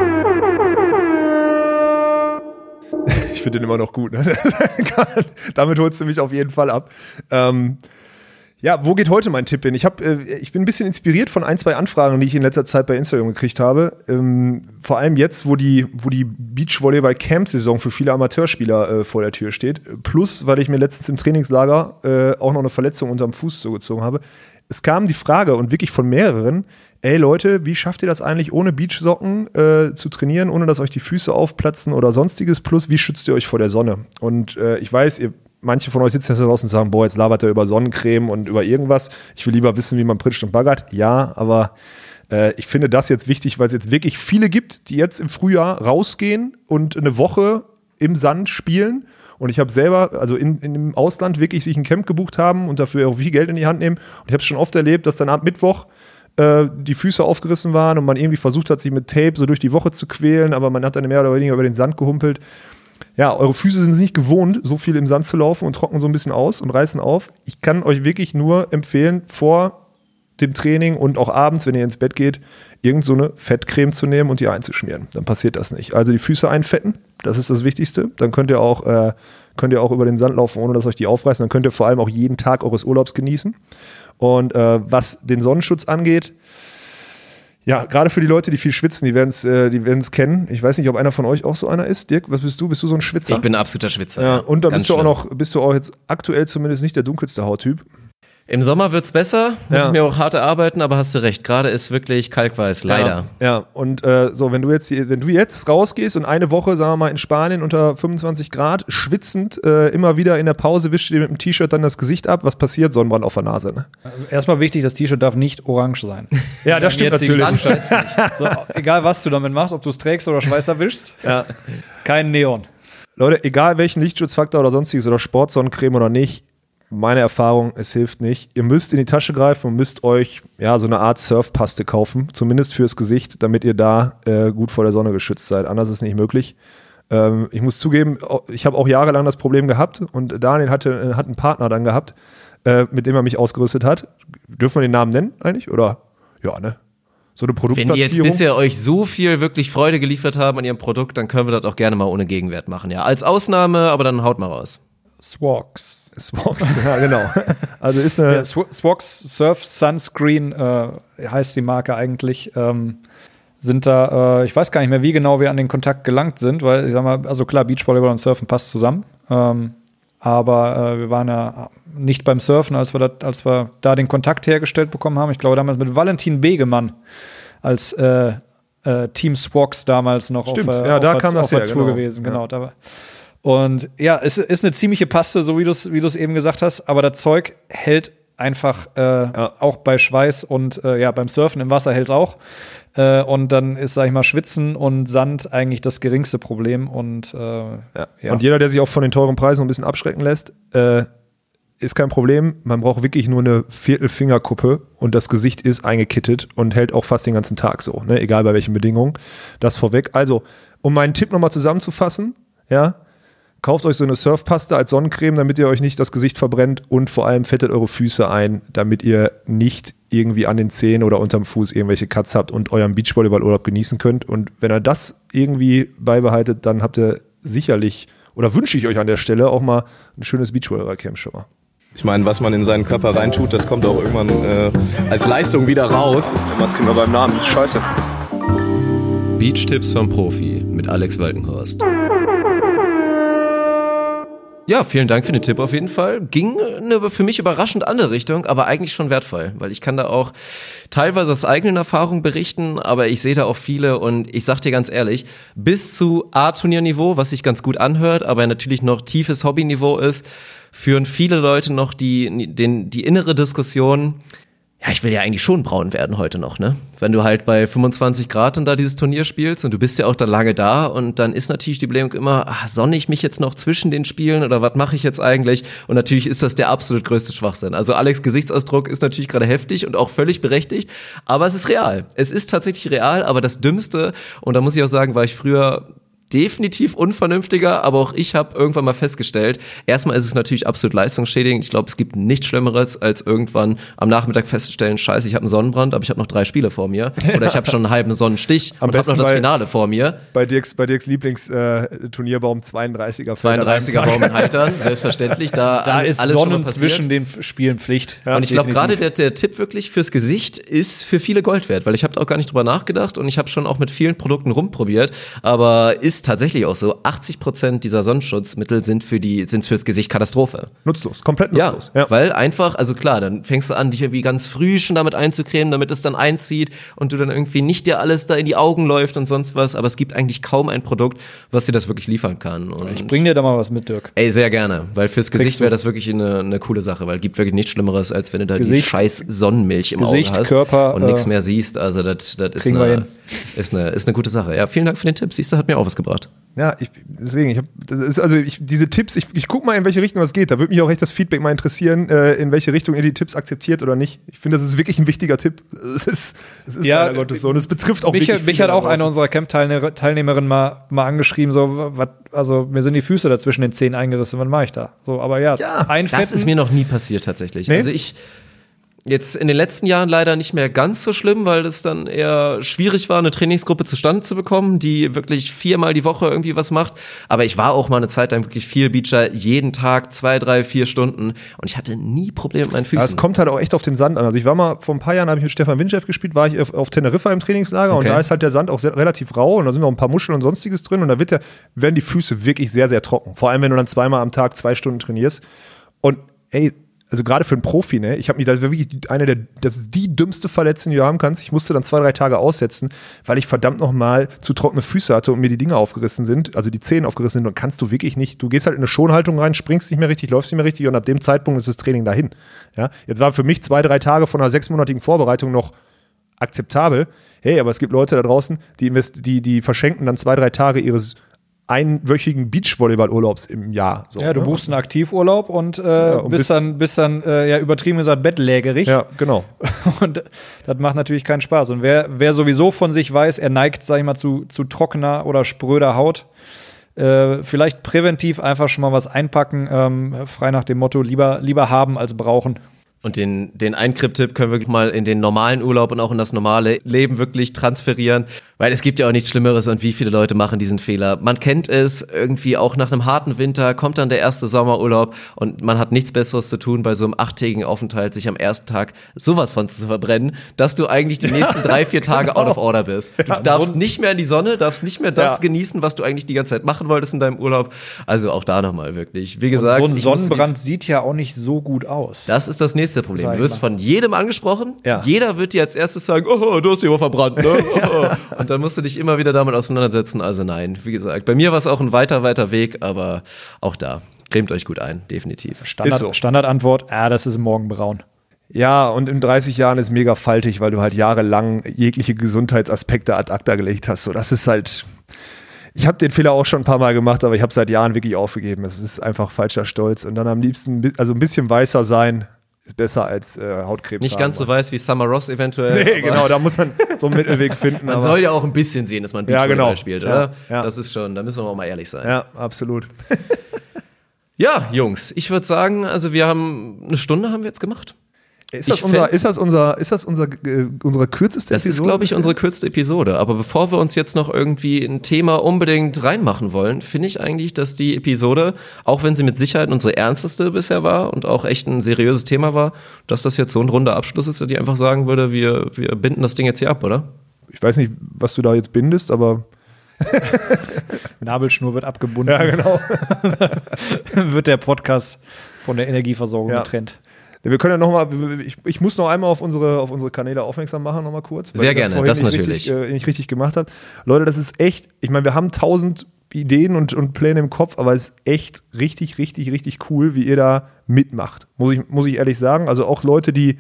Speaker 9: Ich finde den immer noch gut. Ne? Damit holst du mich auf jeden Fall ab. Ja, wo geht heute mein Tipp hin? Ich bin ein bisschen inspiriert von 1, 2 Anfragen, die ich in letzter Zeit bei Instagram gekriegt habe. Vor allem jetzt, wo die Beachvolleyball-Camp-Saison für viele Amateurspieler vor der Tür steht. Plus, weil ich mir letztens im Trainingslager auch noch eine Verletzung unterm Fuß zugezogen habe. Es kam die Frage und wirklich von mehreren, ey Leute, wie schafft ihr das eigentlich ohne Beachsocken zu trainieren, ohne dass euch die Füße aufplatzen oder sonstiges? Plus, wie schützt ihr euch vor der Sonne? Und ich weiß, manche von euch sitzen jetzt da draußen und sagen, boah, jetzt labert er über Sonnencreme und über irgendwas. Ich will lieber wissen, wie man pritscht und baggert. Ja, aber ich finde das jetzt wichtig, weil es jetzt wirklich viele gibt, die jetzt im Frühjahr rausgehen und eine Woche im Sand spielen. Und ich habe selber, also in dem Ausland wirklich sich ein Camp gebucht haben und dafür auch viel Geld in die Hand nehmen. Und ich habe es schon oft erlebt, dass dann ab Mittwoch die Füße aufgerissen waren und man irgendwie versucht hat, sich mit Tape so durch die Woche zu quälen, aber man hat dann mehr oder weniger über den Sand gehumpelt. Ja, eure Füße sind es nicht gewohnt, so viel im Sand zu laufen und trocknen so ein bisschen aus und reißen auf. Ich kann euch wirklich nur empfehlen, vor dem Training und auch abends, wenn ihr ins Bett geht, irgend so eine Fettcreme zu nehmen und die einzuschmieren. Dann passiert das nicht. Also die Füße einfetten, das ist das Wichtigste. Dann könnt ihr auch über den Sand laufen, ohne dass euch die aufreißen. Dann könnt ihr vor allem auch jeden Tag eures Urlaubs genießen. Und was den Sonnenschutz angeht, ja, gerade für die Leute, die viel schwitzen, die werden es kennen. Ich weiß nicht, ob einer von euch auch so einer ist. Dirk, was bist du? Bist du so ein Schwitzer?
Speaker 7: Ich bin ein absoluter Schwitzer.
Speaker 9: Ja, und dann bist du auch jetzt aktuell zumindest nicht der dunkelste Hauttyp.
Speaker 7: Im Sommer wird's besser, muss ich mir auch hart erarbeiten, aber hast du recht, gerade ist wirklich kalkweiß, leider.
Speaker 9: Ja. Und so, wenn du jetzt rausgehst und eine Woche, sagen wir mal, in Spanien unter 25 Grad, schwitzend, immer wieder in der Pause wischst du dir mit dem T-Shirt dann das Gesicht ab, was passiert? Sonnenbrand auf der Nase, ne?
Speaker 8: Also erstmal wichtig, das T-Shirt darf nicht orange sein.
Speaker 9: Ja, das stimmt natürlich.
Speaker 8: So, egal was du damit machst, ob du es trägst oder Schweiß erwischst, kein Neon.
Speaker 9: Leute, egal welchen Lichtschutzfaktor oder sonstiges oder Sportsonnencreme oder nicht, meine Erfahrung, es hilft nicht. Ihr müsst in die Tasche greifen und müsst euch so eine Art Surfpaste kaufen, zumindest fürs Gesicht, damit ihr da gut vor der Sonne geschützt seid. Anders ist es nicht möglich. Ich muss zugeben, ich habe auch jahrelang das Problem gehabt und Daniel hat einen Partner dann gehabt, mit dem er mich ausgerüstet hat. Dürfen wir den Namen nennen eigentlich? Oder? Ja, ne? So eine Produktplatzierung.
Speaker 7: Wenn die jetzt bisher euch so viel wirklich Freude geliefert haben an ihrem Produkt, dann können wir das auch gerne mal ohne Gegenwert machen. Ja, als Ausnahme, aber dann haut mal raus.
Speaker 8: Swox,
Speaker 9: ja genau. Also ist eine
Speaker 8: Swox Surf Sunscreen heißt die Marke eigentlich. Sind da, ich weiß gar nicht mehr, wie genau wir an den Kontakt gelangt sind, weil ich sag mal, also klar, Beachvolleyball und Surfen passt zusammen. Aber wir waren ja nicht beim Surfen, als wir da den Kontakt hergestellt bekommen haben. Ich glaube damals mit Valentin Begemann als Team Swox damals noch
Speaker 9: Stimmt,
Speaker 8: auf
Speaker 9: da kam das her,
Speaker 8: Tour gewesen. Genau. Und ja, es ist eine ziemliche Paste, so wie du es eben gesagt hast, aber das Zeug hält einfach auch bei Schweiß und beim Surfen im Wasser hält es auch. Und dann ist, sag ich mal, Schwitzen und Sand eigentlich das geringste Problem. Und
Speaker 9: Und jeder, der sich auch von den teuren Preisen ein bisschen abschrecken lässt, ist kein Problem. Man braucht wirklich nur eine Viertelfingerkuppe und das Gesicht ist eingekittet und hält auch fast den ganzen Tag so, ne? Egal bei welchen Bedingungen. Das vorweg. Also, um meinen Tipp nochmal zusammenzufassen, kauft euch so eine Surfpaste als Sonnencreme, damit ihr euch nicht das Gesicht verbrennt und vor allem fettet eure Füße ein, damit ihr nicht irgendwie an den Zehen oder unterm Fuß irgendwelche Cuts habt und euren Beachvolleyball-Urlaub genießen könnt. Und wenn ihr das irgendwie beibehaltet, dann habt ihr sicherlich, oder wünsche ich euch an der Stelle auch mal ein schönes Beachvolleyball-Camp schon mal.
Speaker 10: Ich meine, was man in seinen Körper reintut, das kommt auch irgendwann als Leistung wieder raus.
Speaker 6: Was kriegen wir beim Namen? Das ist scheiße.
Speaker 7: Beach-Tipps vom Profi mit Alex Walkenhorst. Ja, vielen Dank für den Tipp auf jeden Fall. Ging eine für mich überraschend andere Richtung, aber eigentlich schon wertvoll, weil ich kann da auch teilweise aus eigenen Erfahrungen berichten, aber ich sehe da auch viele und ich sag dir ganz ehrlich, bis zu A-Turnierniveau, was sich ganz gut anhört, aber natürlich noch tiefes Hobbyniveau ist, führen viele Leute noch die innere Diskussion, ja, ich will ja eigentlich schon braun werden heute noch, ne? Wenn du halt bei 25 Grad dann da dieses Turnier spielst und du bist ja auch dann lange da und dann ist natürlich die Überlegung immer, sonne ich mich jetzt noch zwischen den Spielen oder was mache ich jetzt eigentlich? Und natürlich ist das der absolut größte Schwachsinn. Also Alex' Gesichtsausdruck ist natürlich gerade heftig und auch völlig berechtigt, aber es ist real. Es ist tatsächlich real, aber das Dümmste, und da muss ich auch sagen, war ich früher definitiv unvernünftiger, aber auch ich habe irgendwann mal festgestellt, erstmal ist es natürlich absolut leistungsschädigend. Ich glaube, es gibt nichts Schlimmeres, als irgendwann am Nachmittag festzustellen, scheiße, ich habe einen Sonnenbrand, aber ich habe noch 3 Spiele vor mir. Oder ich habe schon einen halben Sonnenstich und habe noch das Finale vor mir.
Speaker 9: Bei Dirks Lieblingsturnierbaum 32er.
Speaker 7: 32er Baum in Haltern, selbstverständlich. Da
Speaker 8: ist
Speaker 7: alles
Speaker 8: Sonnen zwischen den Spielen Pflicht.
Speaker 7: Ja, und ich glaube, gerade der Tipp wirklich fürs Gesicht ist für viele Gold wert, weil ich habe da auch gar nicht drüber nachgedacht und ich habe schon auch mit vielen Produkten rumprobiert, aber ist tatsächlich auch so, 80% dieser Sonnenschutzmittel sind fürs Gesicht Katastrophe.
Speaker 9: Nutzlos, komplett nutzlos.
Speaker 7: Ja, weil einfach, also klar, dann fängst du an, dich irgendwie ganz früh schon damit einzucremen, damit es dann einzieht und du dann irgendwie nicht dir alles da in die Augen läuft und sonst was, aber es gibt eigentlich kaum ein Produkt, was dir das wirklich liefern kann. Und
Speaker 8: ich bring dir da mal was mit, Dirk.
Speaker 7: Ey, sehr gerne, weil fürs Gesicht wäre das wirklich eine coole Sache, weil es gibt wirklich nichts Schlimmeres, als wenn du da die scheiß Sonnenmilch im Auge hast
Speaker 8: Körper,
Speaker 7: und nichts mehr siehst. Also das ist eine gute Sache. Ja, vielen Dank für den Tipp. Siehst du, hat mir auch was gebracht.
Speaker 9: Ja, diese Tipps, ich guck mal, in welche Richtung das geht. Da würde mich auch echt das Feedback mal interessieren, in welche Richtung ihr die Tipps akzeptiert oder nicht. Ich finde, das ist wirklich ein wichtiger Tipp. Es ist leider Gottes so. Und es betrifft auch
Speaker 8: mich hat auch eine unserer Camp-Teilnehmerinnen mal angeschrieben, so, also mir sind die Füße da zwischen den Zehen eingerissen, was mache ich da? So, aber
Speaker 7: das ist mir noch nie passiert tatsächlich. Nee? Also jetzt in den letzten Jahren leider nicht mehr ganz so schlimm, weil es dann eher schwierig war, eine Trainingsgruppe zustande zu bekommen, die wirklich 4-mal die Woche irgendwie was macht. Aber ich war auch mal eine Zeit lang wirklich viel Beacher, jeden Tag 2, 3, 4 Stunden und ich hatte nie Probleme mit meinen Füßen.
Speaker 9: Ja, es kommt halt auch echt auf den Sand an. Also ich war mal, vor ein paar Jahren habe ich mit Stefan Winchev gespielt, war ich auf Teneriffa im Trainingslager und da ist halt der Sand auch relativ rau und da sind noch ein paar Muscheln und sonstiges drin und da werden die Füße wirklich sehr, sehr trocken. Vor allem, wenn du dann 2-mal am Tag 2 Stunden trainierst. Und also gerade für einen Profi, ne, das ist die dümmste Verletzung, die du haben kannst. Ich musste dann 2-3 Tage aussetzen, weil ich verdammt nochmal zu trockene Füße hatte und mir die Dinge aufgerissen sind, also die Zehen aufgerissen sind und kannst du wirklich nicht, du gehst halt in eine Schonhaltung rein, springst nicht mehr richtig, läufst nicht mehr richtig und ab dem Zeitpunkt ist das Training dahin. Ja? Jetzt war für mich 2-3 Tage von einer 6-monatigen Vorbereitung noch akzeptabel. Hey, aber es gibt Leute da draußen, die verschenken dann 2-3 Tage ihres einwöchigen Beachvolleyball-Urlaubs im Jahr. So,
Speaker 8: ja, du buchst einen Aktivurlaub und bist dann übertrieben gesagt bettlägerig.
Speaker 9: Ja, genau.
Speaker 8: Und das macht natürlich keinen Spaß. Und wer sowieso von sich weiß, er neigt, sag ich mal, zu trockener oder spröder Haut, vielleicht präventiv einfach schon mal was einpacken, frei nach dem Motto, lieber haben als brauchen.
Speaker 7: Und den Einkripp-Tipp können wir mal in den normalen Urlaub und auch in das normale Leben wirklich transferieren, weil es gibt ja auch nichts Schlimmeres und wie viele Leute machen diesen Fehler. Man kennt es, irgendwie auch nach einem harten Winter kommt dann der erste Sommerurlaub und man hat nichts Besseres zu tun, bei so einem 8-tägigen Aufenthalt sich am ersten Tag sowas von zu verbrennen, dass du eigentlich die nächsten 3-4 Tage out of order bist. Du darfst nicht mehr in die Sonne, darfst nicht mehr das genießen, was du eigentlich die ganze Zeit machen wolltest in deinem Urlaub. Also auch da nochmal wirklich. Wie gesagt,
Speaker 8: und so ein Sonnenbrand sieht ja auch nicht so gut aus.
Speaker 7: Das ist das nächste Problem. Du wirst von jedem angesprochen.
Speaker 9: Ja.
Speaker 7: Jeder wird dir als erstes sagen, oh, du hast dich aber verbrannt. Ne? Oh. Und dann musst du dich immer wieder damit auseinandersetzen. Also nein, wie gesagt, bei mir war es auch ein weiter Weg, aber auch da, cremt euch gut ein, definitiv.
Speaker 8: Standardantwort, das ist morgenbraun.
Speaker 9: Ja, und in 30 Jahren ist mega faltig, weil du halt jahrelang jegliche Gesundheitsaspekte ad acta gelegt hast. So, das ist halt... Ich habe den Fehler auch schon ein paar Mal gemacht, aber ich habe seit Jahren wirklich aufgegeben. Es ist einfach falscher Stolz. Und dann am liebsten, also ein bisschen weißer sein, ist besser als Hautkrebs.
Speaker 7: Nicht ganz so weiß wie Summer Ross eventuell.
Speaker 9: Nee, genau, da muss man so einen Mittelweg finden.
Speaker 7: Man soll ja auch ein bisschen sehen, dass man Beachvolleyball spielt, oder?
Speaker 9: Ja.
Speaker 7: Das ist schon, da müssen wir auch mal ehrlich sein.
Speaker 9: Ja, absolut.
Speaker 7: Ja, Jungs, ich würde sagen, also wir haben eine Stunde haben wir jetzt gemacht.
Speaker 9: Ist das unsere kürzeste Episode?
Speaker 7: Das ist, glaube ich, unsere kürzeste Episode. Aber bevor wir uns jetzt noch irgendwie ein Thema unbedingt reinmachen wollen, finde ich eigentlich, dass die Episode, auch wenn sie mit Sicherheit unsere ernsteste bisher war und auch echt ein seriöses Thema war, dass das jetzt so ein runder Abschluss ist, dass ich einfach sagen würde, wir binden das Ding jetzt hier ab, oder?
Speaker 9: Ich weiß nicht, was du da jetzt bindest, aber
Speaker 8: Nabelschnur wird abgebunden.
Speaker 9: Ja, genau.
Speaker 8: Wird der Podcast von der Energieversorgung getrennt.
Speaker 9: Wir können ja noch mal, ich muss noch einmal auf unsere Kanäle aufmerksam machen, noch mal kurz.
Speaker 7: Sehr gerne, das natürlich.
Speaker 9: Nicht richtig gemacht habe. Leute, das ist echt, ich meine, wir haben 1000 Ideen und Pläne im Kopf, aber es ist echt richtig, richtig, richtig cool, wie ihr da mitmacht. Muss ich ehrlich sagen. Also auch Leute, die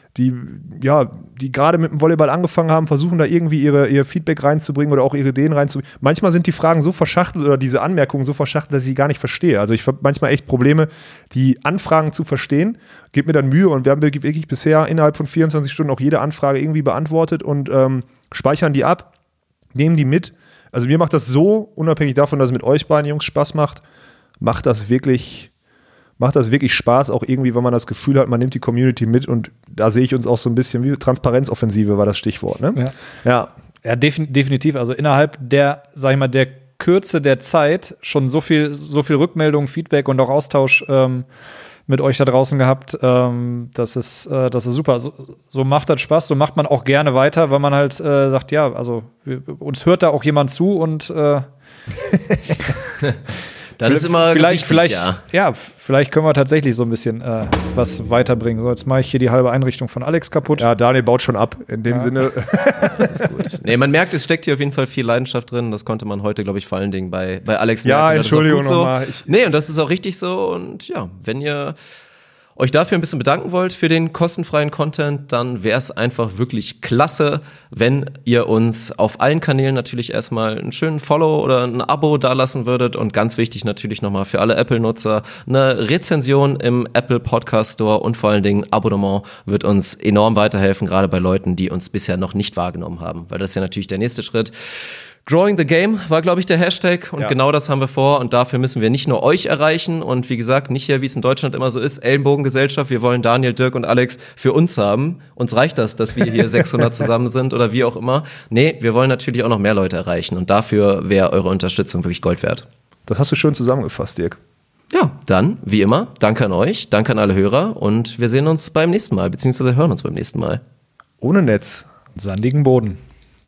Speaker 9: gerade mit dem Volleyball angefangen haben, versuchen da irgendwie ihr Feedback reinzubringen oder auch ihre Ideen reinzubringen. Manchmal sind die Fragen so verschachtelt oder diese Anmerkungen so verschachtelt, dass ich sie gar nicht verstehe. Also ich habe manchmal echt Probleme, die Anfragen zu verstehen. Gebt mir dann Mühe und wir haben wirklich bisher innerhalb von 24 Stunden auch jede Anfrage irgendwie beantwortet und speichern die ab, nehmen die mit. Also mir macht das so, unabhängig davon, dass es mit euch beiden Jungs Spaß macht das wirklich Spaß, auch irgendwie, wenn man das Gefühl hat, man nimmt die Community mit und da sehe ich uns auch so ein bisschen, wie Transparenzoffensive war das Stichwort, ne?
Speaker 8: Ja, definitiv. Also innerhalb der, sag ich mal, der Kürze der Zeit schon so viel Rückmeldung, Feedback und auch Austausch mit euch da draußen gehabt. Das ist super. So macht das Spaß, so macht man auch gerne weiter, weil man halt sagt, ja, also uns hört da auch jemand zu und
Speaker 7: das ist immer
Speaker 8: vielleicht können wir tatsächlich so ein bisschen was weiterbringen. So, jetzt mache ich hier die halbe Einrichtung von Alex kaputt.
Speaker 9: Ja, Daniel baut schon ab, in dem Sinne.
Speaker 7: Das ist gut. Nee, man merkt, es steckt hier auf jeden Fall viel Leidenschaft drin. Das konnte man heute, glaube ich, vor allen Dingen bei Alex merken.
Speaker 9: Ja, Entschuldigung nochmal.
Speaker 7: Nee, und das ist auch richtig so. Und ja, wenn ihr euch dafür ein bisschen bedanken wollt für den kostenfreien Content, dann wäre es einfach wirklich klasse, wenn ihr uns auf allen Kanälen natürlich erstmal einen schönen Follow oder ein Abo dalassen würdet und ganz wichtig natürlich nochmal für alle Apple-Nutzer eine Rezension im Apple Podcast Store und vor allen Dingen Abonnement wird uns enorm weiterhelfen, gerade bei Leuten, die uns bisher noch nicht wahrgenommen haben, weil das ist ja natürlich der nächste Schritt. Growing the Game war, glaube ich, der Hashtag und genau das haben wir vor und dafür müssen wir nicht nur euch erreichen und wie gesagt, nicht hier, wie es in Deutschland immer so ist, Ellenbogengesellschaft, wir wollen Daniel, Dirk und Alex für uns haben. Uns reicht das, dass wir hier 600 zusammen sind oder wie auch immer. Nee, wir wollen natürlich auch noch mehr Leute erreichen und dafür wäre eure Unterstützung wirklich Gold wert.
Speaker 9: Das hast du schön zusammengefasst, Dirk.
Speaker 7: Ja, dann, wie immer, danke an euch, danke an alle Hörer und wir sehen uns beim nächsten Mal, beziehungsweise hören uns beim nächsten Mal.
Speaker 9: Ohne Netz.
Speaker 8: Sandigen Boden.